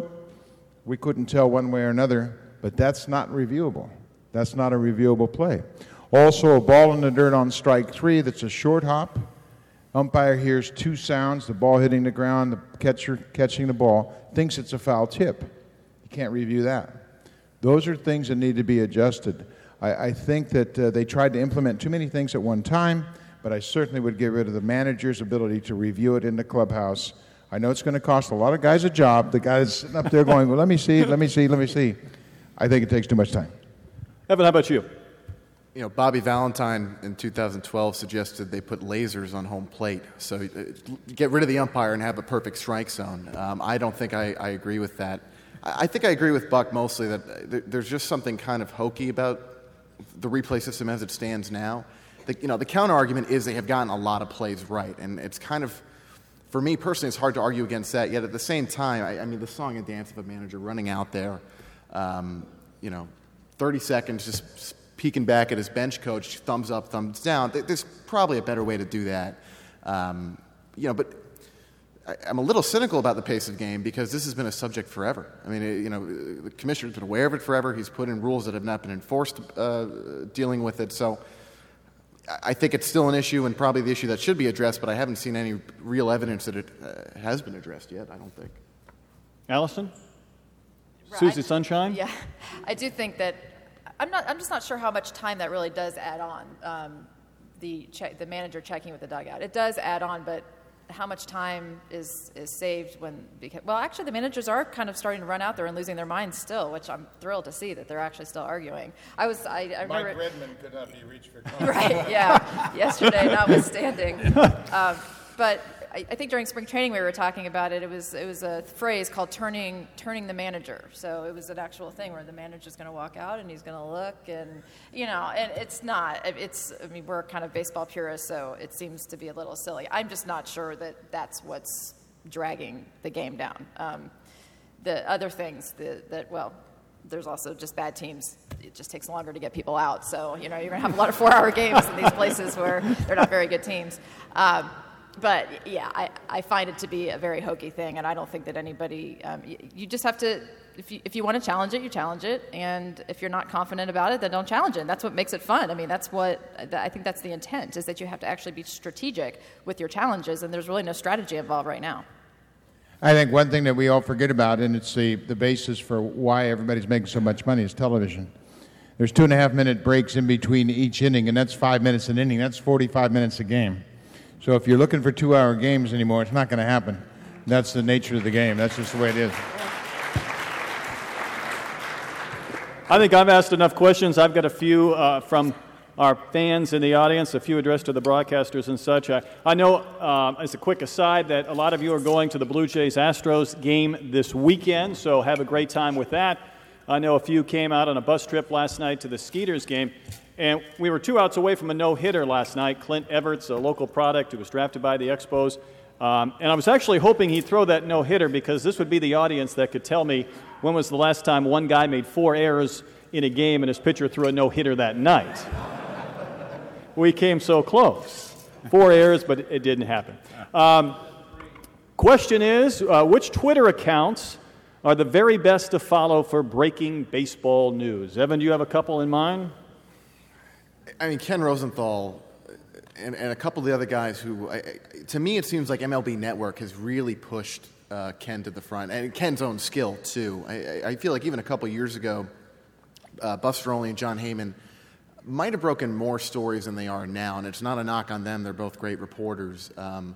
We couldn't tell one way or another, but that's not reviewable. That's not a reviewable play. Also, a ball in the dirt on strike three that's a short hop. Umpire hears two sounds, the ball hitting the ground, the catcher catching the ball, thinks it's a foul tip. You can't review that. Those are things that need to be adjusted. I, I think that uh, they tried to implement too many things at one time, but I certainly would get rid of the manager's ability to review it in the clubhouse. I know it's going to cost a lot of guys a job. The guys sitting up there going, well, let me see, let me see, let me see. I think it takes too much time. Evan, how about you? You know, Bobby Valentine in two thousand twelve suggested they put lasers on home plate. So uh, get rid of the umpire and have a perfect strike zone. Um, I don't think I, I agree with that. I, I think I agree with Buck mostly that th- there's just something kind of hokey about the replay system as it stands now. The, you know, the counter argument is they have gotten a lot of plays right, and it's kind of, for me personally, it's hard to argue against that. Yet at the same time, I, I mean, the song and dance of a manager running out there, um, you know, thirty seconds just peeking back at his bench coach, thumbs up, thumbs down. There's probably a better way to do that. Um, you know, but I, I'm a little cynical about the pace of game because this has been a subject forever. I mean, it, you know, the commissioner's been aware of it forever. He's put in rules that have not been enforced uh, dealing with it. So I think it's still an issue and probably the issue that should be addressed, but I haven't seen any real evidence that it uh, has been addressed yet, I don't think. Allison? Right. Susie Sunshine? Yeah, I do think that I'm not. I'm just not sure how much time that really does add on. Um, the check, the manager checking with the dugout. It does add on, but how much time is is saved when? Because, well, actually, the managers are kind of starting to run out there and losing their minds still, which I'm thrilled to see that they're actually still arguing. I was. I, I remember. Mike Redmond could not be reached for comment. Right. Yeah. Yesterday, notwithstanding, um, but. I think during spring training we were talking about it. It was it was a phrase called turning turning the manager. So it was an actual thing where the manager's going to walk out and he's going to look, and you know, and it's not. It's I mean we're kind of baseball purists, so it seems to be a little silly. I'm just not sure that that's what's dragging the game down. Um, the other things that, that well. There's also just bad teams. It just takes longer to get people out. So, you know, you're going to have a lot of four-hour games in these places where they're not very good teams. Um, but, yeah, I, I find it to be a very hokey thing, and I don't think that anybody um, – you, you just have to if you, – if you want to challenge it, you challenge it. And if you're not confident about it, then don't challenge it. And that's what makes it fun. I mean, that's what – I think that's the intent, is that you have to actually be strategic with your challenges, and there's really no strategy involved right now. I think one thing that we all forget about, and it's the, the basis for why everybody's making so much money, is television. There's two and a half minute breaks in between each inning, and that's five minutes an inning. That's forty-five minutes a game. So if you're looking for two-hour games anymore, it's not going to happen. That's the nature of the game. That's just the way it is. I think I've asked enough questions. I've got a few uh, from our fans in the audience, a few addressed to the broadcasters and such. I, I know, uh, as a quick aside, that a lot of you are going to the Blue Jays-Astros game this weekend, so have a great time with that. I know a few came out on a bus trip last night to the Skeeters game, and we were two outs away from a no-hitter last night. Clint Everts, a local product who was drafted by the Expos, um, and I was actually hoping he'd throw that no-hitter because this would be the audience that could tell me when was the last time one guy made four errors in a game and his pitcher threw a no-hitter that night. We came so close. Four errors, but it didn't happen. Um, question is, uh, which Twitter accounts are the very best to follow for breaking baseball news? Evan, do you have a couple in mind? I mean, Ken Rosenthal and, and a couple of the other guys who, I, to me, it seems like M L B Network has really pushed uh, Ken to the front, and Ken's own skill, too. I, I feel like even a couple of years ago, uh, Buster Olney and John Heyman might have broken more stories than they are now, and it's not a knock on them. They're both great reporters. Um,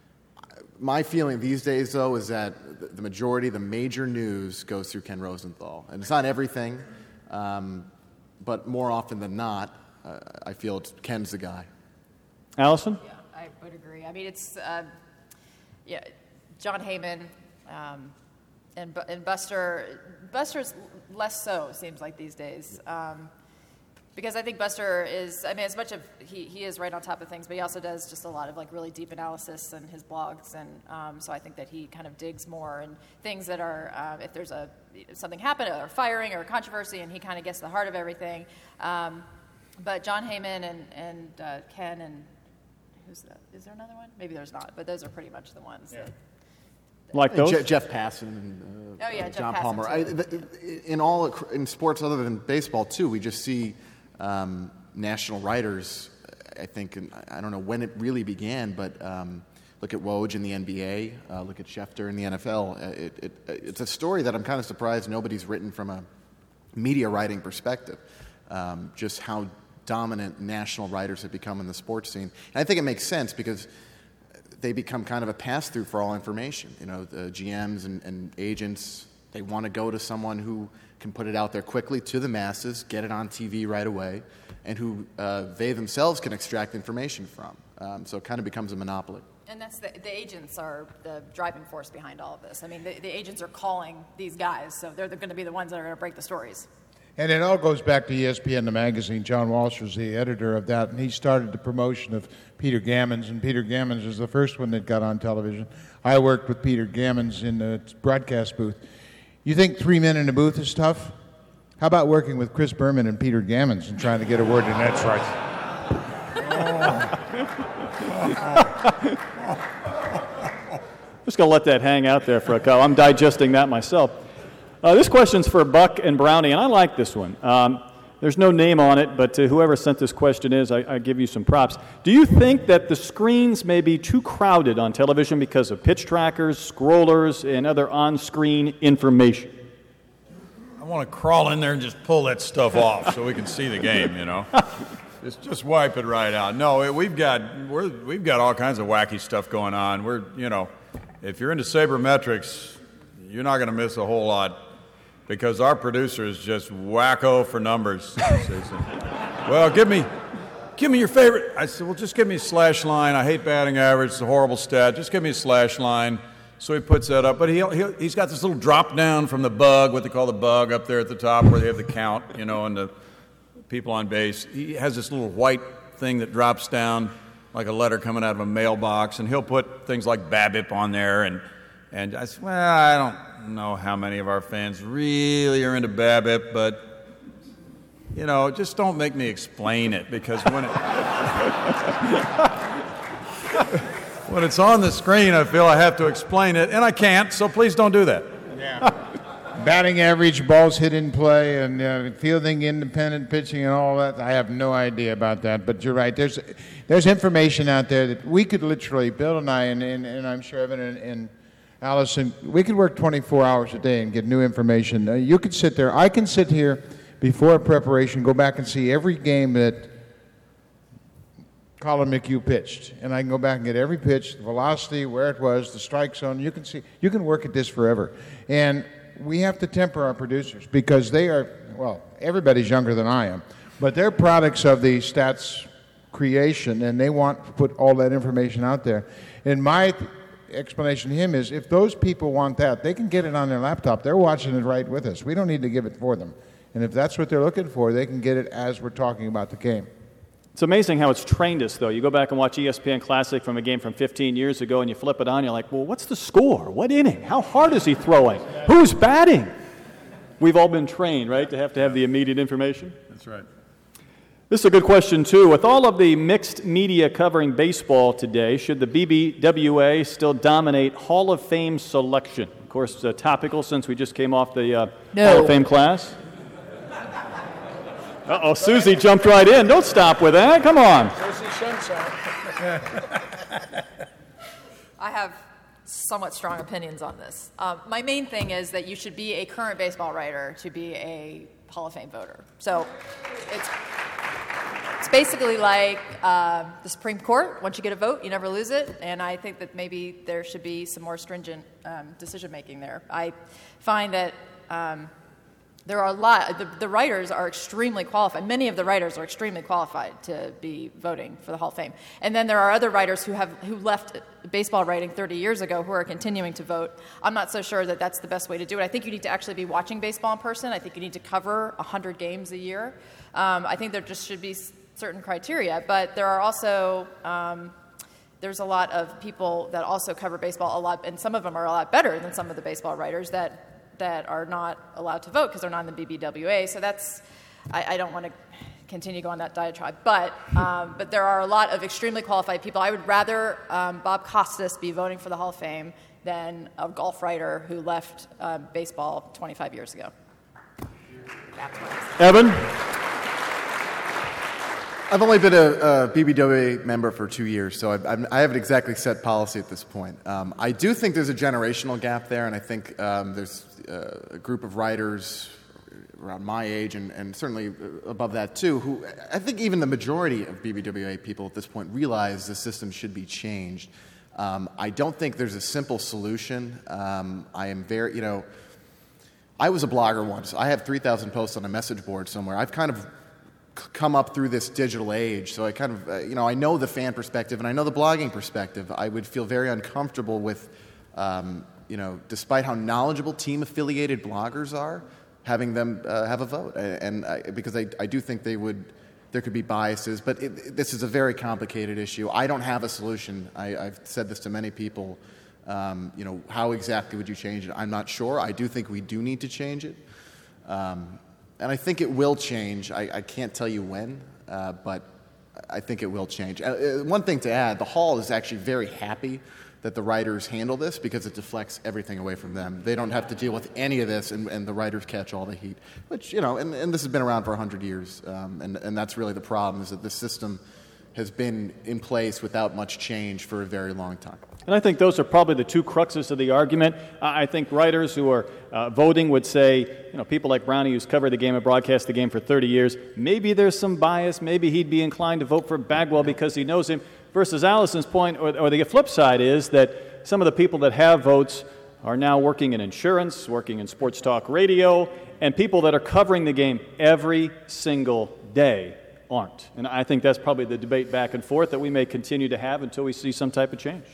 my feeling these days, though, is that the majority, the major news goes through Ken Rosenthal. And it's not everything, um, but more often than not, uh, I feel it's Ken's the guy. Allison? Yeah, I would agree. I mean, it's, uh, yeah, John Heyman um, and, and Buster. Buster's less so, it seems like these days. Um, Because I think Buster is, I mean, as much of, he, he is right on top of things, but he also does just a lot of like really deep analysis in his blogs. And um, so I think that he kind of digs more in things that are, uh, if there's a, something happened or firing or a controversy, and he kind of gets to the heart of everything. Um, but John Heyman and, and uh, Ken and, who's that? Is there another one? Maybe there's not, but those are pretty much the ones. Yeah. That, Like those? Je- Jeff Passan and uh, oh, yeah, Jeff John Passan, Palmer. I, the, in all, in sports other than baseball, too, we just see Um, national writers, I think, and I don't know when it really began, but um, look at Woj in the N B A, uh, look at Schefter in the N F L. It, it, it's a story that I'm kind of surprised nobody's written from a media writing perspective, um, just how dominant national writers have become in the sports scene. And I think it makes sense because they become kind of a pass-through for all information. You know, the G Ms and, and agents, they want to go to someone who can put it out there quickly to the masses, get it on T V right away, and who uh, they themselves can extract information from. Um, so it kind of becomes a monopoly. And that's the, the agents are the driving force behind all of this. I mean, the, the agents are calling these guys, so they're, they're going to be the ones that are going to break the stories. And it all goes back to E S P N, the magazine. John Walsh was the editor of that, and he started the promotion of Peter Gammons, and Peter Gammons was the first one that got on television. I worked with Peter Gammons in the broadcast booth. You think three men in a booth is tough? How about working with Chris Berman and Peter Gammons and trying to get a word in edgewise? Just going to let that hang out there for a couple. I'm digesting that myself. Uh, this question's for Buck and Brownie, and I like this one. Um, there's no name on it, but uh, whoever sent this question is, I, I give you some props. Do you think that the screens may be too crowded on television because of pitch trackers, scrollers, and other on-screen information? I want to crawl in there and just pull that stuff off so we can see the game, you know. Just just wipe it right out. No, it, we've got we're, we've got all kinds of wacky stuff going on. We're, you know, if you're into sabermetrics, you're not going to miss a whole lot. Because our producer is just wacko for numbers. Well, give me, give me your favorite. I said, well, just give me a slash line. I hate batting average. It's a horrible stat. Just give me a slash line. So he puts that up. But he he he's got this little drop down from the bug, what they call the bug, up there at the top where they have the count, you know, and the people on base. He has this little white thing that drops down like a letter coming out of a mailbox, and he'll put things like BABIP on there. And and I said, well, I don't know how many of our fans really are into BABIP, but, you know, just don't make me explain it, because when it when it's on the screen, I feel I have to explain it, and I can't, so please don't do that. Yeah. Batting average, balls hit in play, and uh, fielding, independent pitching, and all that. I have no idea about that, but you're right. There's there's information out there that we could literally, Bill and I, and, and, and I'm sure Evan and, and Allison, we could work twenty-four hours a day and get new information. Uh, you could sit there. I can sit here before preparation, go back and see every game that Colin McHugh pitched, and I can go back and get every pitch, the velocity, where it was, the strike zone. You can see. You can work at this forever, and we have to temper our producers because they are. Well, everybody's younger than I am, But they're products of the stats creation, and they want to put all that information out there. And my th- explanation to him is, if those people want that, they can get it on their laptop. They're watching it right with us. We don't need to give it for them. And if that's what they're looking for, they can get it as we're talking about the game. It's amazing how it's trained us, though. You go back and watch E S P N Classic from a game from fifteen years ago, and you flip it on, you're like, well, what's the score? What inning? How hard is he throwing? Who's batting? We've all been trained, right, to have to have the immediate information? That's right. This is a good question, too. With all of the mixed media covering baseball today, should the B B W A still dominate Hall of Fame selection? Of course, uh, topical since we just came off the uh, No. Hall of Fame class. Uh-oh, Susie jumped right in. Don't stop with that. Come on. I have somewhat strong opinions on this. Um, my main thing is that you should be a current baseball writer to be a Hall of Fame voter. So it's it's basically like uh, the Supreme Court. Once you get a vote, you never lose it. And I think that maybe there should be some more stringent um, decision making there. I find that um, there are a lot. The, the writers are extremely qualified. Many of the writers are extremely qualified to be voting for the Hall of Fame. And then there are other writers who have who left baseball writing thirty years ago who are continuing to vote. I'm not so sure that that's the best way to do it. I think you need to actually be watching baseball in person. I think you need to cover one hundred games a year. Um, I think there just should be certain criteria. But there are also um, there's a lot of people that also cover baseball a lot, and some of them are a lot better than some of the baseball writers that. that are not allowed to vote because they're not in the B B W A. So that's, I, I don't want to continue going on that diatribe. But um, but there are a lot of extremely qualified people. I would rather um, Bob Costas be voting for the Hall of Fame than a golf writer who left uh, baseball twenty-five years ago. That's what I say. Evan? I've only been a, a B B W A member for two years, so I, I'm, I haven't exactly set policy at this point. Um, I do think there's a generational gap there, and I think um, there's uh, a group of writers around my age, and, and certainly above that too, who I think even the majority of B B W A people at this point realize the system should be changed. Um, I don't think there's a simple solution. Um, I am very, you know, I was a blogger once. I have three thousand posts on a message board somewhere. I've kind of come up through this digital age, so I kind of, uh, you know, I know the fan perspective and I know the blogging perspective. I would feel very uncomfortable with, um, you know, despite how knowledgeable team-affiliated bloggers are, having them uh, have a vote, and I, because I, I do think they would, there could be biases, but it, this is a very complicated issue. I don't have a solution. I, I've said this to many people. Um, you know, how exactly would you change it? I'm not sure. I do think we do need to change it. Um, And I think it will change. I, I can't tell you when, uh, but I think it will change. Uh, one thing to add, the Hall is actually very happy that the writers handle this because it deflects everything away from them. They don't have to deal with any of this, and, and the writers catch all the heat. Which, you know, and, and this has been around for one hundred years, um, and, and that's really the problem, is that this system has been in place without much change for a very long time. And I think those are probably the two cruxes of the argument. I think writers who are uh, voting would say, you know, people like Brownie, who's covered the game and broadcast the game for thirty years, maybe there's some bias, maybe he'd be inclined to vote for Bagwell because he knows him, versus Allison's point, or, or the flip side is that some of the people that have votes are now working in insurance, working in sports talk radio, and people that are covering the game every single day aren't. And I think that's probably the debate back and forth that we may continue to have until we see some type of change.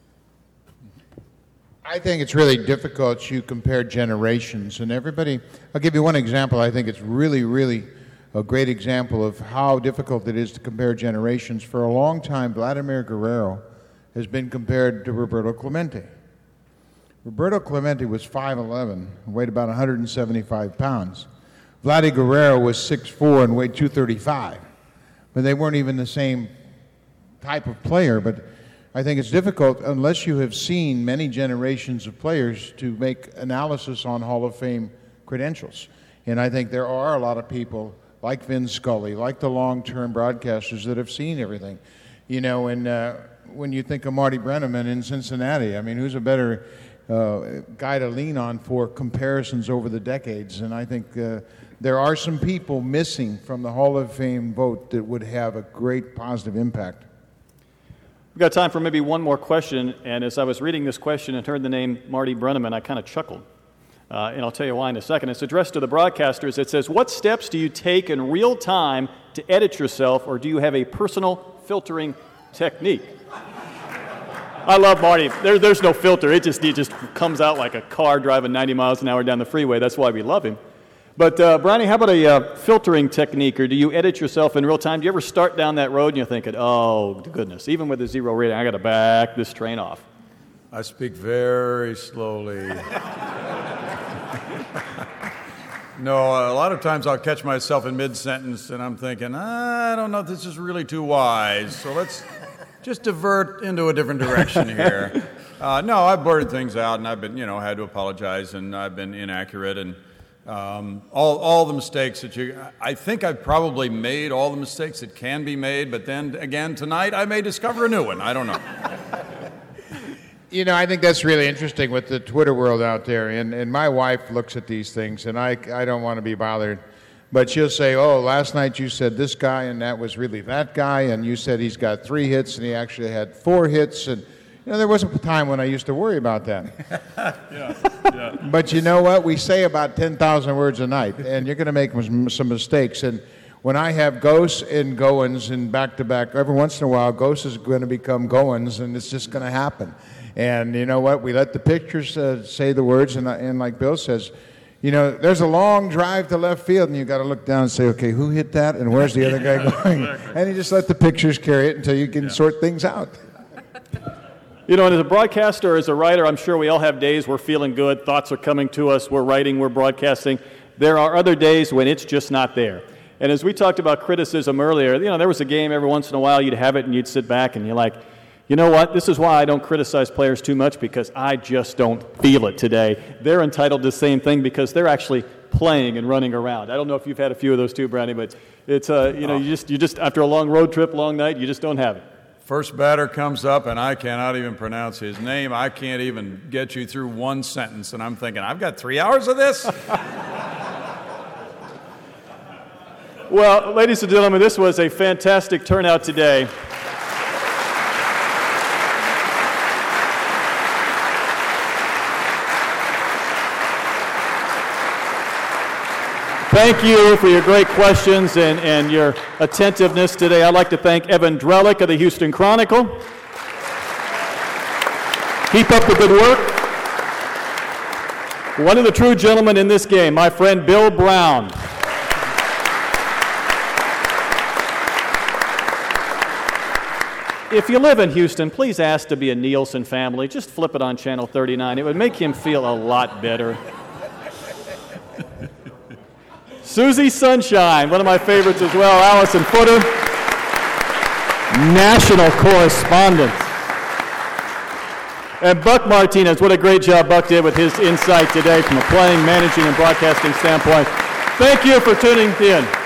I think it's really difficult to compare generations, and everybody, I'll give you one example. I think it's really, really a great example of how difficult it is to compare generations. For a long time, Vladimir Guerrero has been compared to Roberto Clemente. Roberto Clemente was five eleven, weighed about one hundred seventy-five pounds. Vladdy Guerrero was six four and weighed two thirty-five. But they weren't even the same type of player. But I think it's difficult, unless you have seen many generations of players, to make analysis on Hall of Fame credentials. And I think there are a lot of people like Vin Scully, like the long-term broadcasters, that have seen everything. You know, and uh, when you think of Marty Brennaman in Cincinnati, I mean, who's a better uh, guy to lean on for comparisons over the decades? And I think uh, there are some people missing from the Hall of Fame vote that would have a great positive impact. We've got time for maybe one more question, and as I was reading this question and heard the name Marty Brennaman, I kind of chuckled. Uh, and I'll tell you why in a second. It's addressed to the broadcasters. It says, what steps do you take in real time to edit yourself, or do you have a personal filtering technique? I love Marty. There, there's no filter. It just, it just comes out like a car driving ninety miles an hour down the freeway. That's why we love him. But, uh, Brownie, how about a uh, filtering technique, or do you edit yourself in real time? Do you ever start down that road and you're thinking, oh, goodness, even with a zero rating, I got to back this train off? I speak very slowly. No, a lot of times I'll catch myself in mid-sentence and I'm thinking, I don't know if this is really too wise, so let's just divert into a different direction here. Uh, no, I've blurred things out and I've been, you know, had to apologize and I've been inaccurate and um, all, all the mistakes that you, I think I've probably made all the mistakes that can be made, but then again, tonight I may discover a new one. I don't know. You know, I think that's really interesting with the Twitter world out there. And, and my wife looks at these things, and I, I don't want to be bothered. But she'll say, oh, last night you said this guy, and that was really that guy, and you said he's got three hits, and he actually had four hits. And, you know, there was a time when I used to worry about that. yeah, yeah. But you know what? We say about ten thousand words a night, and you're going to make some mistakes. And when I have Ghosts and Goins in back-to-back, every once in a while, Ghosts is going to become Goins, and it's just going to happen. And you know what? We let the pictures uh, say the words, and, and like Bill says, you know, there's a long drive to left field, and you got to look down and say, okay, who hit that, and where's the other guy going? And you just let the pictures carry it until you can yeah. sort things out. You know, and as a broadcaster, as a writer, I'm sure we all have days we're feeling good, thoughts are coming to us, we're writing, we're broadcasting. There are other days when it's just not there. And as we talked about criticism earlier, you know, there was a game every once in a while you'd have it and you'd sit back and you're like, you know what, this is why I don't criticize players too much, because I just don't feel it today. They're entitled to the same thing because they're actually playing and running around. I don't know if you've had a few of those too, Brownie, but it's, uh, you know, you just, you just, after a long road trip, long night, you just don't have it. First batter comes up, and I cannot even pronounce his name. I can't even get you through one sentence, and I'm thinking, I've got three hours of this? Well, ladies and gentlemen, this was a fantastic turnout today. Thank you for your great questions and, and your attentiveness today. I'd like to thank Evan Drellick of the Houston Chronicle. Keep up the good work. One of the true gentlemen in this game, my friend Bill Brown. If you live in Houston, please ask to be a Nielsen family. Just flip it on Channel thirty-nine. It would make him feel a lot better. Susie Sunshine, one of my favorites as well, Allison Footer, national correspondent. And Buck Martinez, what a great job Buck did with his insight today from a playing, managing, and broadcasting standpoint. Thank you for tuning in.